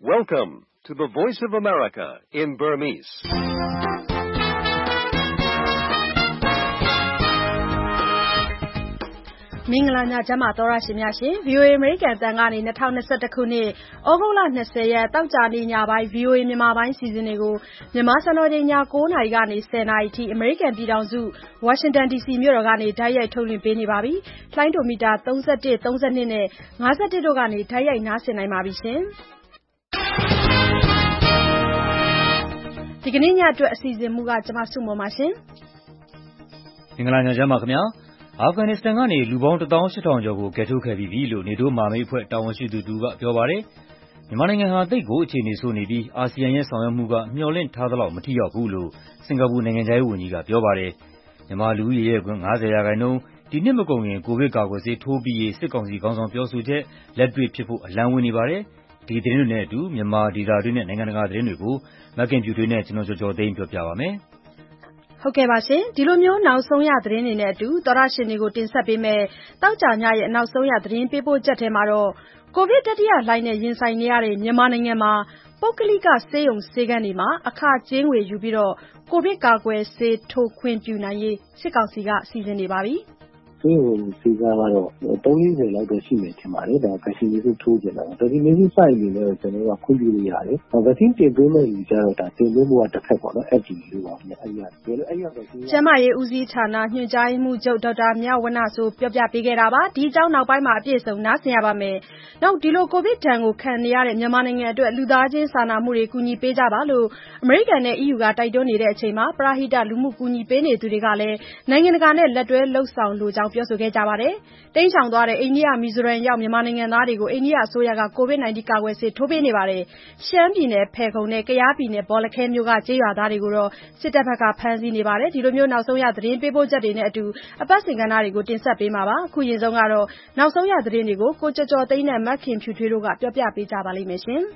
Welcome to the Voice of America in Burmese. ။မင်္ဂလာညချမ်းပါသောရရှင်များရှင် VOA American အသံကနေ2021ခုနှစ်ဩဂုတ်လ20ရက်တောက်ကြနေ့ညပိုင်း VOA မြန်မာပိုင်းစီစဉ်တွေကိုမြန်မာစံတော်ချိန်ည9:00နာရီကနေ10:00နာရီထိ American ပြည်ထောင်စု Washington DC မြို့တော်ကနေတိုက်ရိုက်ထုတ်လွှင့်ပေးနေပါပြီ။လိုင်းဒိုမီတာ31 32နဲ့51တို့ကနေတိုက်ရိုက်နားဆင်နိုင်ပါပြီရှင်။ဒီကနေ့ညအတွက်အစီအစဉ်မူကကျွန်မစုမော်ပါရှင်။မင်္ဂလာညချမ်းပါခင်ဗျာ။အာဖဂန်နစ္စတန်ကနေလူပေါင်း18000ကျော်ကိုကယ်ထုတ်ခဲ့ပြီးပြီလို့နေတိုးမာမိတ်အဖွဲ့တာဝန်ရှိသူတူကပြောပါတယ်။မြန်မာနိုင်ငံဟာသိပ်ကိုအခြေအနေဆိုးနေပြီးအာဆီယံရဲ့ဆောင်ရွက်မှုကမျှော်လင့်ထားသလောက်မထိရောက်ဘူးလို့စင်ကာပူနိုင်ငံခြားရေးဝန်ကြီးကပြောပါတယ်။မြန်မာလူဦးရေရဲ့50%ဒီနှစ်မကုန်ခင်ကိုဗစ်ကာကွယ်ဆေးထိုးပြီးရေးစစ်ကောင်စီခေါင်းဆောင်ပြောဆိုချက်လက်တွေ့ဖြစ်ဖို့အလံဝင်နေပါတယ်။ဒီသတင်းတွေနဲ့အတူမြန်မာဒေသတွင်းနဲ့နိုင်ငံတကာသတင်းတွေကိုမကင်ဖြူတွေနဲ့ကျွန်တော်ကျော်သိန်းပြောပြပါမယ်။ဟုတ်ကဲ့ပါရှင်ဒီလိုမျိုးနောက်ဆုံးရသတင်းတွေနဲ့အတူသောရရှင်တွေကိုတင်ဆက်ပေးမယ်တောက်ကြညရဲ့နောက်ဆုံးရသတင်းပေးပို့ချက်ထဲမှာတော့ကိုဗစ်တတိယလှိုင်းနဲ့ရင်ဆိုင်နေရတဲ့မြန်မာနိုင်ငံမှာပုဂ္ဂလိကဆေးရုံဆေးခန်းတွေမှာအခကြေးငွေယူပြီးကိုဗစ်ကာကွယ်ဆေးထိုးခွင့်ပြုနိုင်ရေးစစ်ကောင်စီကစီစဉ်နေပါပြီ။ဆေးရုံဆေးကတော့340လောက်တော့ရှိမယ်ထင်ပါတယ်ဒါဗက်ဆီနေစုထိုးကြတာဗက်ဆီနေစုစိုက်နေလဲကျွန်တော်ကခွင့်ပြုလို့ရတယ်ဗက်ဆီတင်သွင်းမဲ့လူကြတော့ဒါတင်သွင်းမှုကတစ်ဖက်ပေါ့နော် FDA လို့ပါအဲ့ကျန်းမာရေးဦးစီးဌာနညွှန်ကြားရေးမှူးချုပ်ဒေါက်တာမြဝဏဆိုပြောပြပေးခဲ့တာပါဒီအကြောင်းနောက်ပိုင်းမှာအပြည့်စုံနားဆင်ရပါမယ်နောက်ဒီလိုကိုဗစ်ဒဏ်ကိုခံနေရတဲ့မြန်မာနိုင်ငံအတွက်လူသားချင်းစာနာမှုတွေကူညီပေးကြပါလို့အမေရိကန်နဲ့ EU ကတိုက်တွန်းနေတဲ့အချိန်မှာပရဟိတလူမှုကူညီပေးနေသူတွေကလည်းနိုင်ငံတကာနဲ့လက်တွဲလှုပ်ဆောင်လိုကြောင်းပြောဆိုခဲ့ကြပါတယ်တိမ်းရှောင်သွားတဲ့အိန္ဒိယမီဇိုရမ်ရောက်မြန်မာနိုင်ငံသားတွေကိုအိန္ဒိယအစိုးရကကိုဗစ်-19ကာကွယ်ဆေးထိုးပေးနေပါတယ်ရှမ်းပြည်နယ်ဖယ်ခုံနဲ့ကယားပြည်နယ်ဘောလခဲမြို့ကကျေးရွာသားတွေကိုတော့စစ်တပ်ဘက်ကဖမ်းဆီးနေပါတယ်ဒီလိုမျိုးနောက်ဆုံးရသတင်းပေးပို့ချက်တွေနဲ့အတူအပတ်စဉ်ကဏ္ဍတွေကိုတင်ဆက်ပေးမှာပါအခုရင်ဆုံးကတော့နောက်ဆုံးရသတင်းတွေကိုကိုကျော်ကျော်သိန်းနဲ့မခင်ဖြူထွေးတို့ကပြောပြပေးကြပါလိမ့်မယ်ရှင်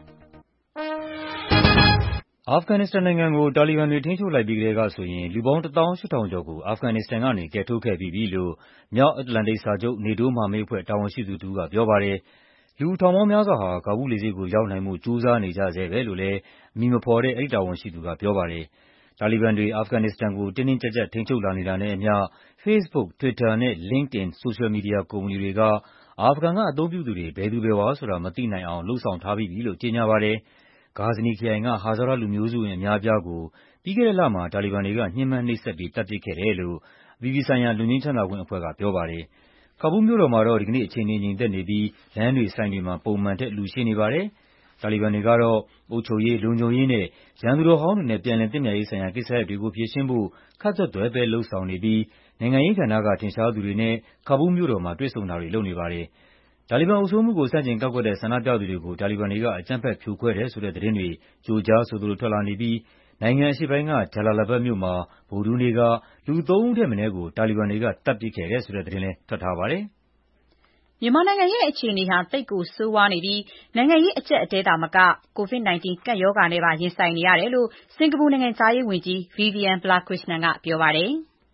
အာဖဂန်နစ္စတန်နိုင်ငံကိုတာလီဘန်တွေထိန်းချုပ်လိုက်ပြီးကတည်းကဆိုရင်လူပေါင်း18000ကျော်ကိုအာဖဂန်နစ္စတန်ကနေကယ်ထုတ်ခဲ့ပြီးပြီလို့မြောက်အတ္တလန္တိတ်စာချုပ်နေတိုးမဟာမိတ်အဖွဲ့တာဝန်ရှိသူတူကပြောပါတယ်။လူထောင်ပေါင်းများစွာဟာကာဘူးလ်လေဆိပ်ကိုရောက်နိုင်မှုကြိုးစားနေကြဆဲပဲလို့လည်းအမည်မဖော်တဲ့အဲဒီတာဝန်ရှိသူကပြောပါတယ်။တာလီဘန်တွေအာဖဂန်နစ္စတန်ကိုတင်းတင်းကျပ်ကျပ်ထိန်းချုပ်လာနေတာနဲ့အမျှ Facebook, Twitter နဲ့ LinkedIn ဆိုရှယ်မီဒီယာကုမ္ပဏီတွေကအာဖဂန်ကအသုံးပြုသူတွေဘယ်သူဘယ်ဝါဆိုတာမသိနိုင်အောင်လုပ်ဆောင်ထားပြီးပြီလို့ကြေညာပါတယ်။ဂါဇနီခရိုင်ကဟာဇာရလူမျိုးစုဝင်အများအပြားကိုပြီးခဲ့တဲ့လမှာတာလီဘန်တွေကညှဉ်းပန်းနှိပ်စက်ပြီးတပ်ပစ်ခဲ့တယ်လို့အပြည်ပြည်ဆိုင်ရာလွတ်ငြိမ်းချမ်းသာခွင့်အဖွဲ့ကပြောပါတယ်။ကာဘူးလ်မြို့တော်မှာတော့ဒီကနေ့အခြေအနေငြိမ်သက်နေပြီးလမ်းတွေဆိုင်တွေမှာပုံမှန်ထက်လူရှိနေပါတယ်။တာလီဘန်တွေကတော့အုပ်ချုပ်ရေးလုံခြုံရေးနဲ့ရန်သူတော်ဟောင်းတွေနဲ့ပြန်လည်သင့်မြတ်ရေးဆိုင်ရာကိစ္စရပ်တွေကိုဖြေရှင်းဖို့ခပ်သွက်သွယ်ပဲလုပ်ဆောင်နေပြီးနိုင်ငံရေးကဏ္ဍကထင်ရှားသူတွေနဲ့ကာဘူးလ်မြို့တော်မှာတွေ့ဆုံတာတွေလုပ်နေပါတယ်။တာလီဘန်အုပ်စိုးမှုကိုဆန့်ကျင်ကန့်ကွက်တဲ့ဆန္ဒပြသူတွေကိုတာလီဘန်တွေကအကြမ်းဖက်ဖြိုခွဲတယ်ဆိုတဲ့သတင်းတွေကြိုကြားဆိုသလိုထွက်လာနေပြီးနိုင်ငံအရှေ့ပိုင်းကဂျလာလာဘတ်မြို့မှာဗုဒ္ဓဟူးနေ့ကလူ3ဦးထက်မနည်းကိုတာလီဘန်တွေကတပ်ပစ်ခဲ့တယ်ဆိုတဲ့သတင်းလည်းထွက်ထားပါတယ်။မြန်မာနိုင်ငံရဲ့အခြေအနေဟာသိပ်ကိုဆိုးဝါးနေပြီးနိုင်ငံရေးအကျပ်အတည်းသာမကကိုဗစ်-19 ကပ်ရောဂါနဲ့ပါရင်ဆိုင်နေရတယ်လို့စင်ကာပူနိုင်ငံသားရေးဝန်ကြီး Vivian Balakrishnan ကပြောပါတယ်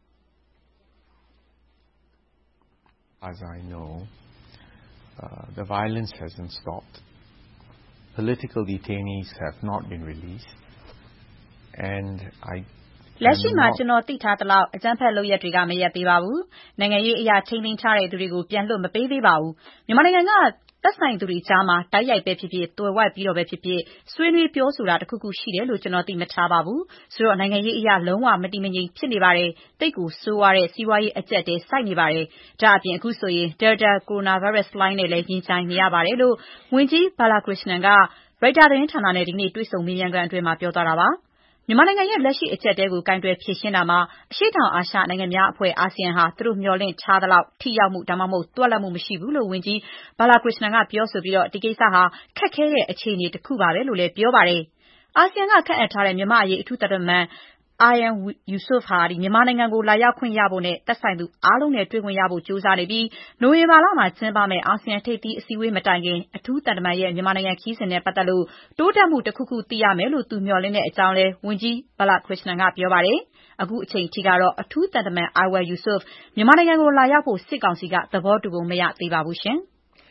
။ As I know the violence hasn't stopped. Political detainees have not been released. And I လက်ရှိမှာကျွန်တော်သိထားသလောက်အကြမ်းဖက်လုပ်ရက်တွေကမရပ်သေးပါဘူး။နိုင်ငံရေးအရာထိန်းသိမ်းထားတဲ့သူတွေကိုပြန်လွှတ်မပေးသေးပါဘူး။မြန်မာနိုင်ငံကသက်ဆိုင်သူတွေကြားမှာတိုက်ရိုက်ပဲဖြစ်ဖြစ်သွယ်ဝိုက်ပြီးတော့ပဲဖြစ်ဖြစ်ဆွေးနွေးပြောဆိုတာတစ်ခုခုရှိတယ်လို့ကျွန်တော်သိမထားပါဘူး။ဆိုတော့နိုင်ငံရေးအရာလုံးဝမတည်မငြိမ်ဖြစ်နေပါတယ်။တိတ်ကိုဆိုးဝါးတဲ့စီးပွားရေးအကျပ်တဲစိုက်နေပါတယ်။ဒါအပြင်အခုဆိုရင် Delta Coronavirus လှိုင်းနဲ့လည်းရင်ဆိုင်နေရပါတယ်လို့ဝန်ကြီး Balakrishnan က Reuters သတင်းဌာနနဲ့ဒီနေ့တွေ့ဆုံမေးမြန်းခန်းအတွင်းမှာပြောသွားတာပါ။မြန်မာနိုင်ငံရဲ့လက်ရှိအကျပ်အတည်းကိုကိုင်တွယ်ဖြေရှင်းတာမှာအရှေ့တောင်အာရှနိုင်ငံများအဖွဲ့အာဆီယံဟာသူတို့မျှော်လင့်ထားသလောက်ထိရောက်မှုဒါမှမဟုတ်သွက်လက်မှုမရှိဘူးလို့ဝန်ကြီး Balakrishnan ကပြောဆိုပြီးဒီကိစ္စဟာခက်ခဲတဲ့အခြေအနေတစ်ခုပါပဲလို့လည်းပြောပါတယ်။အာဆီယံကခန့်အပ်ထားတဲ့မြန်မာအရေးအထူးသံတမန် Ayaan Yousof ဟာမြန်မာနိုင်ငံကိုလာရောက်ခွင့်ရဖို့နဲ့သက်ဆိုင်သူအားလုံးနဲ့တွေ့ခွင့်ရဖို့ကြိုးစားနေပြီးနိုဝင်ဘာလမှာကျင်းပမယ့်အာဆီယံထိပ်သီးအစည်းအဝေးမတိုင်ခင်အထူးသံတမန်ရဲ့မြန်မာနိုင်ငံခရီးစဉ်နဲ့ပတ်သက်လို့တိုးတက်မှုတစ်ခုခုသိရမယ်လို့သူမျှော်လင့်တဲ့အကြောင်းလဲဝန်ကြီး Balakrishnan ကပြောပါတယ်။အခုအချိန်ထိကတော့အထူးသံတမန် Ayaan Yousof မြန်မာနိုင်ငံကိုလာရောက်ဖို့စစ်ကောင်စီကသဘောတူပုံမရသေးပါဘူးရှင်။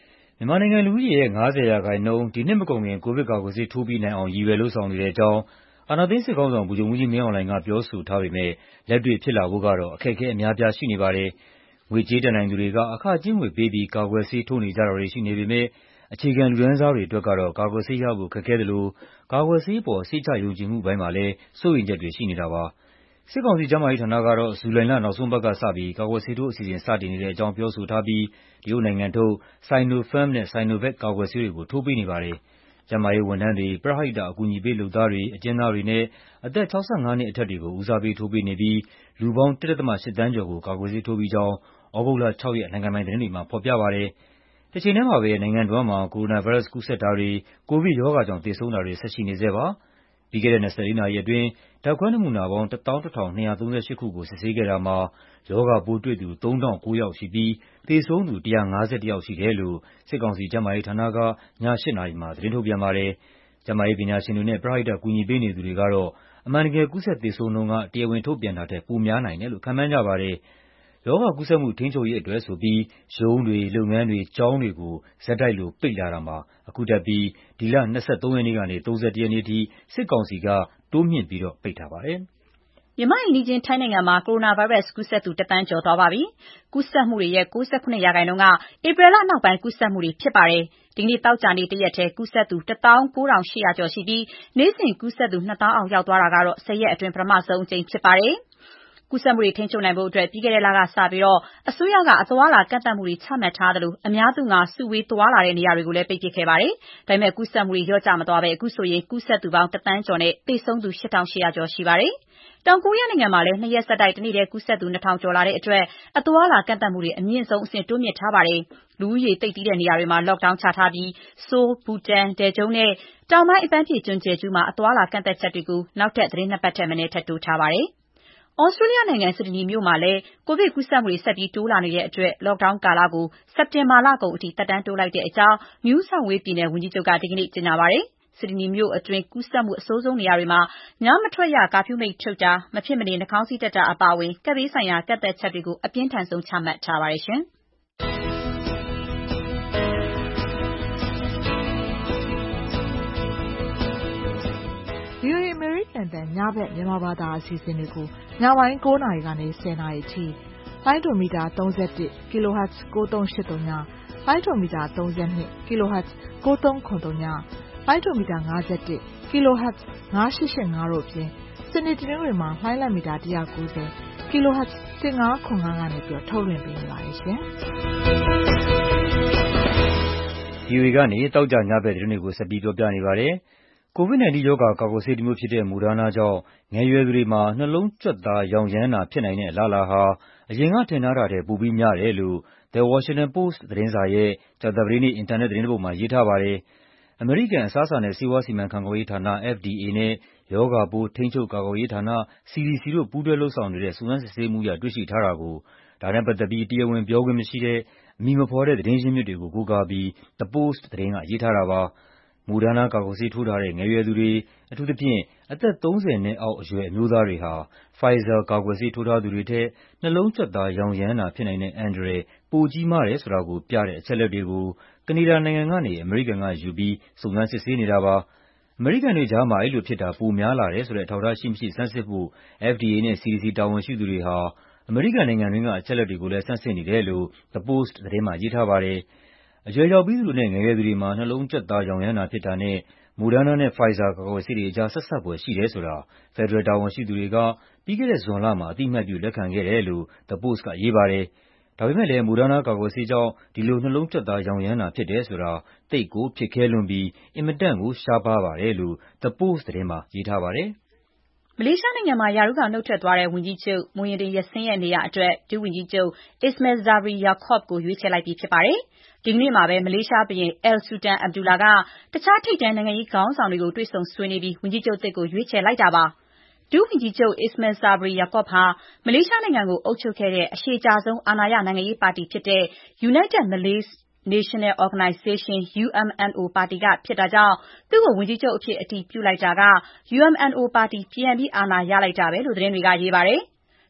မြန်မာနိုင်ငံလူဦးရေရဲ့50% ဒီနှစ်မကုန်ခင်ကိုဗစ်ကာကွယ်ဆေးထိုးပြီးနိုင်အောင်ရည်ရွယ်လုပ်ဆောင်နေတဲ့အကြောင်းအာဏာသိမ်းစစ်ခေါင်းဆောင်ဗိုလ်ချုပ်မှူးကြီးမင်းအောင်လှိုင်ကပြောဆိုထားပေမဲ့လက်တွေ့ဖြစ်လာဖို့ကတော့အခက်အခဲအများအပြားရှိနေပါတယ်။ငွေကြေးတတ်နိုင်သူတွေကအခကြေးငွေပေးပြီးကာကွယ်ဆေးထိုးနေကြတာတွေရှိနေပေမဲ့အခြေခံလူတန်းစားတွေအတွက်ကတော့ကာကွယ်ဆေးရဖို့ခက်ခဲသလိုကာကွယ်ဆေးအပေါ်စိတ်ချယုံကြည်မှုပိုင်းမှာလည်းစိုးရိမ်ချက်တွေရှိနေတာပါ။စစ်ကောင်စီကျန်းမာရေးဌာနကတော့ဇူလိုင်လနောက်ဆုံးပတ်ကစပြီးကာကွယ်ဆေးထိုးအစီအစဉ်စတင်နေတဲ့အကြောင်းပြောဆိုထားပြီးတရုတ်နိုင်ငံထုတ် Sinopharm နဲ့ Sinovac ကာကွယ်ဆေးတွေကိုထိုးပေးနေပါတယ်။ကျန်းမာရေးဝန်ထမ်းတွေ၊ပရဟိတအကူအညီပေးလုပ်သားတွေ၊အကျဉ်းသားတွေနဲ့အသက်65နှစ်အထက်တွေကိုဦးစားပေးထိုးပေးနေပြီးလူပေါင်း 1.8 သန်းကျော်ကိုကာကွယ်ဆေးထိုးပြီးကြောင်းသြဂုတ်လ 6 ရက်နိုင်ငံပိုင်သတင်းတွေမှာဖော်ပြပါတယ်။တချိန်တည်းမှာပဲနိုင်ငံတဝန်းမှာကိုရိုနာဗိုင်းရပ်စ်ကူးစက်တာတွေ၊ကိုဗစ်ရောဂါကြောင့်သေဆုံးတာတွေဆက်ရှိနေဆဲပါ။ပြီးခဲ့တဲ့24နာရီအတွင်းဓာတ်ခွဲနမူနာပေါင်း 11,238 ခုကိုစစ်ဆေးခဲ့တာမှာရောဂါပိုးတွေ့သူ 3,900 ယောက်ရှိပြီးသေဆုံးသူ151ယောက်ရှိတယ်လို့စစ်ကောင်စီကျန်းမာရေးဌာနကည 8 နာရီမှာသတင်းထုတ်ပြန်ပါတယ်။ကျန်းမာရေးပညာရှင်တွေနဲ့ပရဟိတကူညီပေးနေသူတွေကတော့အမှန်တကယ်ကူးစက်သေဆုံးနှုန်းကတရားဝင်ထုတ်ပြန်တာထက်ပိုများနိုင်တယ်လို့ခန့်မှန်းကြပါတယ်။ရောဂါကူးစက်မှုထိန်းချုပ်ရေးအတွက်ဆိုပြီးရုံးတွေ၊လုပ်ငန်းတွေ၊ကျောင်းတွေကိုဆက်တိုက်လိုပိတ်လာတာမှာအခုထပ်ပြီးဒီလ23ရက်နေ့ကနေ31ရက်နေ့အထိစစ်ကောင်စီကတိုးမြှင့်ပြီးပိတ်ထားပါတယ်။မြန်မာ့အိမ်နီးချင်းထိုင်းနိုင်ငံမှာကိုရိုနာဗိုင်းရပ်စ်ကူးစက်သူ1 သန်းကျော်သွားပါပြီ။ကူးစက်မှုတွေရဲ့၉၇%ကဧပြီလနောက်ပိုင်းကူးစက်မှုတွေဖြစ်ပါတယ်။ဒီကနေ့သောကြာနေ့တရက်ထဲကူးစက်သူ 19,800 ကျော်ရှိပြီးနေ့စဉ်ကူးစက်သူ 2,000 အောက်ရောက်သွားတာကတော့10 ရက်အတွင်းပထမဆုံးအကြိမ်ဖြစ်ပါတယ်။ကူးစက်မှုတွေထိန်းချုပ်နိုင်ဖို့အတွက်ပြီးခဲ့တဲ့လကစပြီးအစိုးရကအသွားအလာကန့်သတ်မှုတွေချမှတ်ထားသလိုအများသူငါစုဝေးသွားလာတဲ့နေရာတွေကိုလည်းပိတ်ပစ်ခဲ့ပါတယ်။ဒါပေမဲ့ကူးစက်မှုတွေလျော့ကျမသွားဘဲအခုဆိုရင်ကူးစက်သူပေါင်း1 သန်းကျော်နဲ့သေဆုံးသူ 8,800 ကျော်ရှိပါတယ်။တောင်ကိုရီးယားနိုင်ငံမှာလည်း2 ရက်ဆက်တိုက်တနေ့တည်းကူးစက်သူ 2,000 ကျော်လာတဲ့အတွက်အသွားအလာကန့်သတ်မှုတွေအမြင့်ဆုံးအဆင့်တိုးမြှင့်ထားပါတယ်။လူဦးရေသိပ်သည်းတဲ့နေရာတွေမှာ lockdown ချထားပြီးဆိုးလ်၊ဘူတန်၊တယ်ဂျုံနဲ့တောင်ပိုင်းအပန်းဖြေကျွန်းကျယ်ကျူးမှာအသွားအလာကန့်သတ်ချက်တွေကိုနောက်ထပ်သီတင်း 2 ပတ်ထက်မနည်းထပ်တိုးထားပါတယ်။ဩစတြေးလျနိုင်ငံဆစ်ဒနီမြို့မှာလည်းကိုဗစ်ကူးစက်မှုတွေဆက်ပြီးတိုးလာနေတဲ့အတွက် lockdown ကာလကိုစက်တင်ဘာလကုန်အထိသက်တမ်းတိုးလိုက်တဲ့အကြောင်း New South Wales ပြည်နယ်ဝန်ကြီးချုပ်ကဒီကနေ့ကြေညာပါတယ်။ဆစ်ဒနီမြို့အတွင်းကူးစက်မှုအဆိုးဆုံးနေရာတွေမှာညမထွက်ရကာဖျူးမိန့်ထုတ်တာ၊မဖြစ်မနေနှာခေါင်းစည်းတပ်တာအပါအဝင်ကပ်ဘေးဆိုင်ရာကန့်သတ်ချက်တွေကိုအပြင်းထန်ဆုံးချမှတ်ထားပါတယ်ရှင်။ VOA American တန်ညဘက်မြန်မာဘာသာအစီအစဉ်တွေကိုညပိုင်း9နာရီကနေ10နာရီအထိလိုင်းဒိုမီတာ31 kHz 9383ညလိုင်းဒိုမီတာ32 kHz 9393ညလိုင်းဒိုမီတာ51 kHz 9885တို့ဖြင့်စနေတနင်္ဂနွေမှာလိုင်းလမီတာ190 kHz 1505ကနေထုတ်လွှင့်ပေးနေပါတယ်ရှင်။ VOA ကနေတောက်ကြညဘက်သတင်းတွေကိုဆက်ပြီးပြောပြနေပါတယ်။ COVID-19 ရောဂါကာကွယ်ဆေးတစ်မျိုးဖြစ်တဲ့ Moderna ကြောင့်ငယ်ရွယ်သူတွေမှာနှလုံးကြွက်သားရောင်ရမ်းတာဖြစ်နိုင်တဲ့အလားအလာဟာအရင်ကထင်ထားတာထက်ပိုပြီးများတယ်လို့ The Washington Post သတင်းစာရဲ့ကြာသပတေးနေ့အင်တာနက်သတင်းတစ်ပုဒ်မှာရေးထားပါတယ်။အမေရိကန်အစားအစာနဲ့ဆေးဝါးစီမံခန့်ခွဲရေးဌာန FDA နဲ့ရောဂါပိုးထိန်းချုပ်ကာကွယ်ရေးဌာန CDC တို့ပူးတွဲလုပ်ဆောင်နေတဲ့စုံစမ်းစစ်ဆေးမှုအရတွေ့ရှိထားတာကိုဒါနဲ့ပတ်သက်ပြီးတရားဝင်ပြောခွင့်မရှိတဲ့အမည်မဖော်တဲ့သတင်းရင်းမြစ်တွေကိုကိုးကားပြီး The Post သတင်းကရေးထားတာပါ။ Moderna ကာကွယ်ဆေးထိုးထားတဲ့ငယ်ရွယ်သူတွေအထူးသဖြင့်အသက်30နှစ်အောက်အရွယ်အမျိုးသားတွေဟာ Pfizer ကာကွယ်ဆေးထိုးထားသူတွေထက်နှလုံးကြွက်သားရောင်ရမ်းတာဖြစ်နိုင်တဲ့အန္တရာယ်ပိုကြီးမားတယ်ဆိုတာကိုပြတဲ့အချက်အလက်တွေကိုကနေဒါနိုင်ငံကနေအမေရိကန်ကယူပြီးစုံစမ်းစစ်ဆေးနေတာပါ။အမေရိကန်တွေကြားမှာအဲဒီလိုဖြစ်တာပိုများလာတယ်ဆိုတဲ့အထောက်အထားရှိမရှိဆန်းစစ်ဖို့ FDA နဲ့ CDC တာဝန်ရှိသူတွေဟာအမေရိကန်နိုင်ငံတွင်းကအချက်အလက်တွေကိုလည်းဆန်းစစ်နေတယ်လို့ The Post သတင်းမှာရေးထားပါတယ်။အရွယ်ရောက်ပြီးသူတွေနဲ့ငယ်ရွယ်သူတွေမှာနှလုံးကြွက်သားရောင်ရမ်းတာဖြစ်တာနဲ့ Moderna နဲ့ Pfizer ကာကွယ်ဆေးတွေအကြားဆက်စပ်ဖွယ်ရှိတယ်ဆိုတာဖက်ဒရယ်တာဝန်ရှိသူတွေကပြီးခဲ့တဲ့ဇွန်လမှာအသိအမှတ်ပြုလက်ခံခဲ့တယ်လို့ The Post ကရေးပါတယ်။ဒါပေမဲ့လည်း Moderna ကာကွယ်ဆေးကြောင့်ဒီလိုနှလုံးကြွက်သားရောင်ရမ်းတာဖြစ်တယ်ဆိုတာသိပ်ကိုဖြစ်ခဲလွန်းပြီးအင်မတန်ကိုရှားပါးပါတယ်လို့ The Post သတင်းမှာရေးထားပါတယ်။မလေးရှားနိုင်ငံမှာရာထူးကနုတ်ထွက်သွားတဲ့ဝန်ကြီးချုပ် Muhyiddin Yassin ရဲ့နေရာအတွက်ဒုဝန်ကြီးချုပ် Ismail Sabri Yaakob ကိုရွေးချယ်လိုက်ပြီဖြစ်ပါတယ်။ဒီကနေ့မှာပဲမလေးရှားဘုရင် Sultan Abdullah ကတခြားထိပ်တန်းနိုင်ငံရေးခေါင်းဆောင်တွေကိုတွေ့ဆုံဆွေးနွေးပြီးဝန်ကြီးချုပ်သစ်ကိုရွေးချယ်လိုက်တာပါ။ဒုဝန်ကြီးချုပ် Ismail Sabri Yaakob ဟာမလေးရှားနိုင်ငံကိုအုပ်ချုပ်ခဲ့တဲ့အရှည်ကြာဆုံးအာဏာရနိုင်ငံရေးပါတီဖြစ်တဲ့ United Malay National Organisation (UMNO) ပါတီကဖြစ်တာကြောင့်သူ့ကိုဝန်ကြီးချုပ်အဖြစ်အတည်ပြုလိုက်တာက UMNO ပါတီပြန်ပြီးအာဏာရလိုက်တာပဲလို့သတင်းတွေကရေးပါတယ်။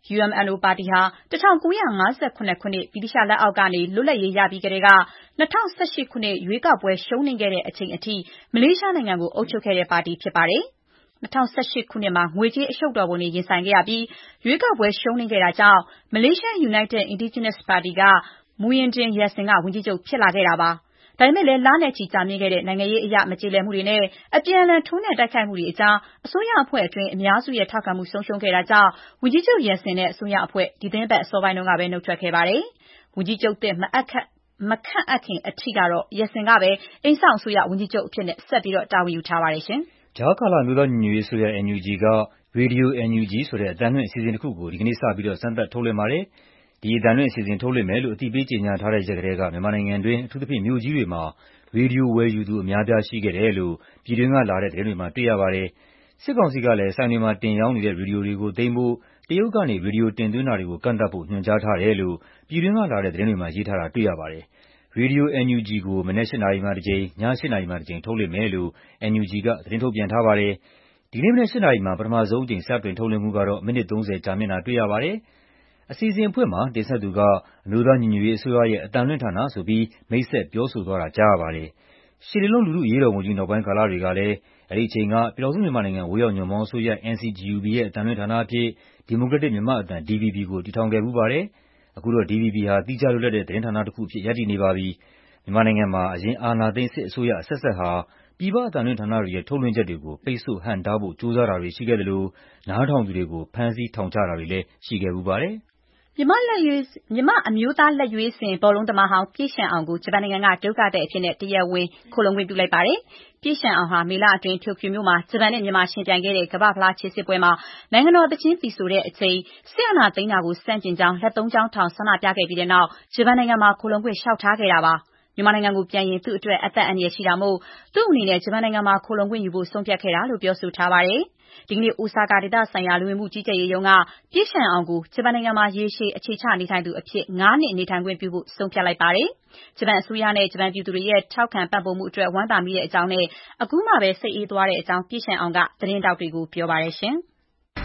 UMNO ပါတီဟာ1958 ခုနှစ်ဗြိတိသျှလက်အောက်ကနေလွတ်လပ်ရေးရပြီးကတည်းက2018ခုနှစ်ရွေးကောက်ပွဲရှုံးနိမ့်ခဲ့တဲ့အချိန်အထိမလေးရှားနိုင်ငံကိုအုပ်ချုပ်ခဲ့တဲ့ပါတီဖြစ်ပါတယ်။2018ခုနှစ်မှာငွေကြေးအရှုပ်တော်ပုံတွေရင်ဆိုင်ခဲ့ရပြီးရွေးကောက်ပွဲရှုံးနိမ့်ခဲ့တာကြောင့် Malaysia United Indigenous Party က Muhyiddin Yassin ကဝန်ကြီးချုပ်ဖြစ်လာခဲ့တာပါ။ဒါပေမဲ့လည်းလနဲ့ချီကြာမြင့်ခဲ့တဲ့နိုင်ငံရေးအရမကျေလည်မှုတွေနဲ့အပြန်အလှန်ထိုးနှက်တိုက်ခိုက်မှုတွေအကြားအစိုးရအဖွဲ့အတွင်းအများစုရဲ့ထောက်ခံမှုဆုံးရှုံးခဲ့တာကြောင့်ဝန်ကြီးချုပ် Yassin နဲ့အစိုးရအဖွဲ့ဒီသီတင်းပတ်အစောပိုင်းတုန်းကပဲနှုတ်ထွက်ခဲ့ပါတယ်။ဝန်ကြီးချုပ်သစ်မခန့်အပ်ခင်အထိကတော့ Yassin ကပဲအိမ်စောင့်အစိုးရဝန်ကြီးချုပ်အဖြစ်နဲ့ဆက်ပြီးတာဝန်ယူထားပါတယ်ရှင်။ကြားကာလအမျိုးသားညီညွတ်ရေးအစိုးရ NUG က Radio NUG ဆိုတဲ့အသံလွှင့်အစီအစဉ်တစ်ခုကိုဒီကနေ့စပြီးစမ်းသပ်ထုတ်လွှင့်ပါတယ်။ဒီအသံလွှင့်အစီအစဉ်ထုတ်လွှင့်မယ်လို့အသိပေးကြေညာထားတဲ့ရက်ကတည်းကမြန်မာနိုင်ငံတွင်းအထူးသဖြင့်မြို့ကြီးတွေမှာရေဒီယိုဝယ်ယူသူအများအပြားရှိခဲ့တယ်လို့ပြည်တွင်းကလာတဲ့သတင်းတွေမှာတွေ့ရပါတယ်။စစ်ကောင်စီကလည်းဆိုင်တွေမှာတင်ရောင်းနေတဲ့ရေဒီယိုတွေကိုသိမ်းဖို့တရုတ်ကနေရေဒီယိုတင်သွင်းတာတွေကိုကန့်သတ်ဖို့ညွှန်ကြားထားတယ်လို့ပြည်တွင်းကလာတဲ့သတင်းတွေမှာရေးထားတာတွေ့ရပါတယ်။ Radio NUG ကိုမနက်၈နာရီမှတစ်ကြိမ်၊ည၈နာရီမှတစ်ကြိမ်ထုတ်လွှင့်မယ်လို့ NUG ကသတင်းထုတ်ပြန်ထားပါတယ်။ဒီနေ့မနက်၈နာရီမှာပထမဆုံးအကြိမ်စတင်ထုတ်လွှင့်မှုကတော့မိနစ်30ကြာမြင့်တာတွေ့ရပါတယ်။အစီအစဉ်အဖွင့်မှာတင်ဆက်သူကအမျိုးသားညီညွတ်ရေးအစိုးရရဲ့အသံလွှင့်ဌာနဆိုပြီးမိတ်ဆက်ပြောဆိုသွားတာကြားရပါတယ်။ရှစ်လေးလုံးလူထုအရေးတော်ပုံကြီးနောက်ပိုင်းကာလတွေကလည်းအဲဒီအချိန်ကပြည်ထောင်စုမြန်မာနိုင်ငံဝေးရောက်ညွန့်ပေါင်းအစိုးရ NCGUB ရဲ့အသံလွှင့်ဌာနအဖြစ်ဒီမိုကရက်တစ်မြန်မာ့အသံ DVB ကိုတည်ထောင်ခဲ့ဖူးပါတယ်။အခုတော့ DVB ဟာသီးခြားလွတ်လပ်တဲ့သတင်းဌာနတစ်ခုအဖြစ်ရပ်တည်နေပါပြီ။မြန်မာနိုင်ငံမှာအရင်အာဏာသိမ်းစစ်အစိုးရအဆက်ဆက်ဟာပြည်ပအသံလွှင့်ဌာနတွေရဲ့ထုတ်လွှင့်ချက်တွေကိုပိတ်ဆို့ဟန့်တားဖို့ကြိုးစားတာတွေရှိခဲ့သလိုနားထောင်သူတွေကိုဖမ်းဆီးထောင်ချတာတွေလည်းရှိခဲ့ဖူးပါတယ်။မြန်မာအမျိုးသားလက်ရွေးစင်ဘောလုံးသမားဟောင်းပြည့်ရှံအောင်ကိုဂျပန်နိုင်ငံကဒုက္ခသည်အဖြစ်နဲ့တရားဝင်ခိုလှုံခွင့်ပြုလိုက်ပါတယ်။ပြည့်ရှံအောင်ဟာမေလအတွင်းတိုကျိုမြို့မှာဂျပန်နဲ့မြန်မာရှင်ပြိုင်ခဲ့တဲ့ကမ္ဘာ့ဖလားခြေစစ်ပွဲမှာနိုင်ငံတော်သီချင်းသီဆိုတဲ့အချိန်စစ်အာဏာသိမ်းတာကိုဆန့်ကျင်ကြောင်းလက်သုံးချောင်းထောင်ဆန္ဒပြခဲ့ပြီးတဲ့နောက်ဂျပန်နိုင်ငံမှာခိုလှုံခွင့်လျှောက်ထားခဲ့တာပါ။မြန်မာနိုင်ငံကိုပြန်ရင်သူ့အတွက်အသက်အန္တရာယ်ရှိတာမို့သူ့အနေနဲ့ဂျပန်နိုင်ငံမှာခိုလှုံခွင့်ယူဖို့ဆုံးဖြတ်ခဲ့တာလို့ပြောဆိုထားပါတယ်။ဒီကနေ့အိုဆာကာဒေသဆိုင်ရာလူဝင်မှုကြီးကြပ်ရေးရုံးကပြည့်ရှံအောင်ကိုဂျပန်နိုင်ငံမှာရေရှည်အခြေချနေထိုင်သူအဖြစ်9နှစ်နေထိုင်ခွင့်ပြုဖို့ဆုံးဖြတ်လိုက်ပါတယ်။ဂျပန်အစိုးရနဲ့ဂျပန်ပြည်သူတွေရဲ့ထောက်ခံပံ့ပိုးမှုအတွက်ဝမ်းသာမိတဲ့အကြောင်းနဲ့အခုမှပဲစိတ်အေးသွားတဲ့အကြောင်းပြည့်ရှံအောင်ကသတင်းတောက်တွေကိုပြောပါတယ်ရှင်။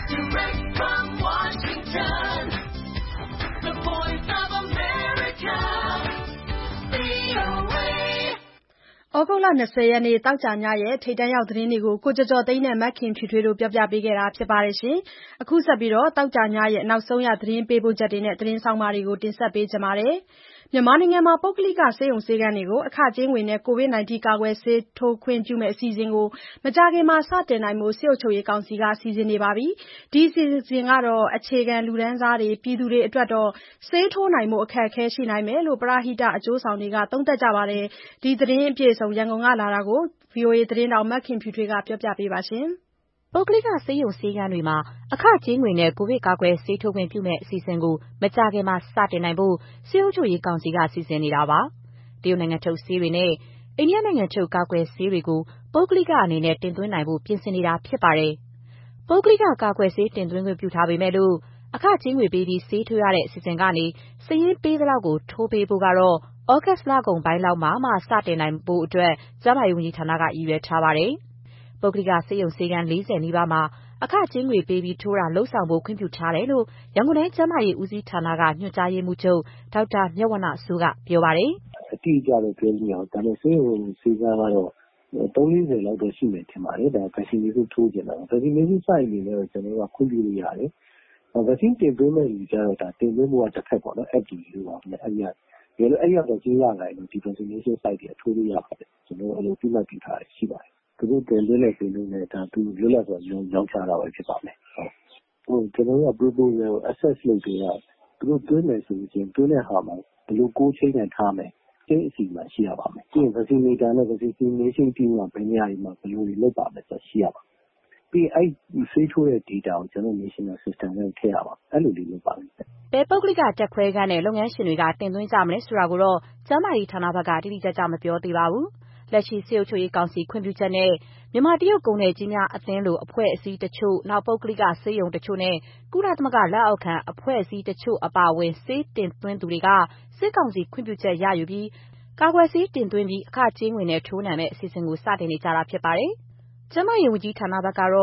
ဩဂုတ်လ20ရက်နေ့သောကြာညရဲ့ထိပ်တန်းရောက်သတင်းတွေကိုကိုကျော်ကျော်သိန်းနဲ့မခင်ဖြူထွေးတို့ပြောပြပေးခဲ့တာဖြစ်ပါတယ်ရှင်။အခုဆက်ပြီးသောကြာညရဲ့နောက်ဆုံးရသတင်းပေးပို့ချက်တွေနဲ့သတင်းဆောင်မတွေကိုတင်ဆက်ပေးကြပါမယ်။မြန်မာနိုင်ငံမှာပုဂ္ဂလိကဆေးရုံဆေးခန်းတွေကိုအခကြေးငွေနဲ့ကိုဗစ် -19 ကာကွယ်ဆေးထိုးခွင့်ပြုမယ့်အစီအစဉ်ကိုမကြာခင်မှာစတင်နိုင်ဖို့စစ်အုပ်ချုပ်ရေးကောင်စီကစီစဉ်နေပါပြီ။ဒီအစီအစဉ်ကတော့အခြေခံလူတန်းစားတွေပြည်သူတွေအတွက်တော့ဆေးထိုးနိုင်ဖို့အခက်အခဲရှိနိုင်မယ်လို့ပရဟိတအကျိုးဆောင်တွေကသုံးသပ်ကြပါတယ်။ဒီသတင်းအပြည့်အစုံရန်ကုန်ကလာတာကို VOA သတင်းတောက်မခင်ဖြူထွေးကပြောပြပေးပါရှင်။ပုဂ္ဂလိကဆေးရုံဆေးခန်းတွေမှာအခကြေးငွေနဲ့ကိုဗစ်ကာကွယ်ဆေးထိုးခွင့်ပြုမယ့်အစီအစဉ်ကိုမကြာခင်မှာစတင်နိုင်ဖို့စစ်အုပ်ချုပ်ရေးကောင်စီကစီစဉ်နေတာပါ။တရုတ်နိုင်ငံထုတ်ဆေးတွေနဲ့အိန္ဒိယနိုင်ငံထုတ်ကာကွယ်ဆေးတွေကိုပုဂ္ဂလိကအနေနဲ့တင်သွင်းနိုင်ဖို့ပြင်ဆင်နေတာဖြစ်ပါတယ်။ပုဂ္ဂလိကကာကွယ်ဆေးတင်သွင်းခွင့်ပြုထားပေမဲ့လို့အခကြေးငွေပေးပြီးဆေးထိုးရတဲ့အစီအစဉ်ကနေစာရင်းပေးသလောက်ကိုထိုးပေးဖို့ကတော့ဩဂတ်စ်လကုန်ပိုင်းလောက်မှစတင်နိုင်ဖို့အတွက်ကျန်းမာရေးဝန်ကြီးဌာနကရည်ရွယ်ထားပါတယ်။ပုဂ္ဂလိကဆေးရုံဆေးခန်း40နီးပါးမှာအခကြေးငွေပေးပြီးထိုးတာလုပ်ဆောင်ဖို့ခွင့်ပြုထားတယ်လို့ရန်ကုန်တိုင်းကျန်းမာရေးဦးစီးဌာနကညွှန်ကြားရေးမှူးချုပ်ဒေါက်တာမြတ်ဝဏ္ဏစိုးကပြောပါတယ်။အတိအကျတော့ပြောလို့မရဘူး။ဒါပေမဲ့ဆေးရုံဆေးခန်းကတော့30-40လောက်တော့ရှိမယ်ထင်ပါတယ်။ဒါ vaccination ထိုးချင်တာ။ vaccination site အနေနဲ့တော့ကျွန်တော်တို့ကခွင့်ပြုလို့ရတယ်။ vaccine တင်သွင်းမဲ့လူကျတော့ဒါတင်သွင်းဖို့ကတစ်ဖက်ပေါ့နော် FDA လို့ပါမယ်။အဲ့ဒီကတော့ကြေးရလာရင်ဒီ vaccination site တွေထိုးလို့ရပါတယ်။ကျွန်တော်တို့အဲ့လိုပြမှတ်ပြုထားရှိပါတယ်။သူတို့တင်သွင်းတဲ့ဆေးလုံးနဲ့ဒါသူလွတ်လပ်စွာရောင်းချတာပဲဖြစ်ပါမယ်။ကျွန်တော်တို့က proposal ကို assess လုပ်ပြီးတော့သူတို့သွင်းမယ်ဆိုရင်သွင်းတဲ့ဟာမှာဘယ်လိုကိုချိန်နဲ့ထားမယ်အစီအမံရှိရပါမယ်။ပြီးရင် vaccinator နဲ့ vaccination team ကဘယ်နေရာမှာဘယ်လိုလုပ်ပါမယ်ဆိုတာရှိရပါမယ်။ပြီးအဲ့ဆေးထိုးတဲ့ data ကိုကျွန်တော် national system ထဲထည့်ရပါမယ်။အဲ့လိုလေးလုပ်ပါမယ်။ဘယ်ပုဂ္ဂလိကတက်ခွဲခန်းနဲ့လုပ်ငန်းရှင်တွေကတင်သွင်းကြမလဲဆိုတာကိုတော့ကျန်းမာရေးဌာနဘက်ကတိတိကျကျမပြောသေးပါဘူး။လက်ရှိစစ်အုပ်ချုပ်ရေးကောင်စီခွင့်ပြုချက်နဲ့မြန်မာတရုတ်ကုန်သည်ကြီးများအသင်းလိုအဖွဲ့အစည်းတချို့နောက်ပုဂ္ဂလိကဆေးရုံတချို့နဲ့ကုလသမဂ္ဂလက်အောက်ခံအဖွဲ့အစည်းတချို့အပါအဝင်ဆေးတင်သွင်းသူတွေကစစ်ကောင်စီခွင့်ပြုချက်ရယူပြီးကာကွယ်ဆေးတင်သွင်းပြီးအခကြေးငွေနဲ့ထိုးနှံမယ့်အစီအစဉ်ကိုစတင်နေကြတာဖြစ်ပါတယ်။ကျန်းမာရေးဝန်ကြီးဌာနဘက်ကတော့ဆ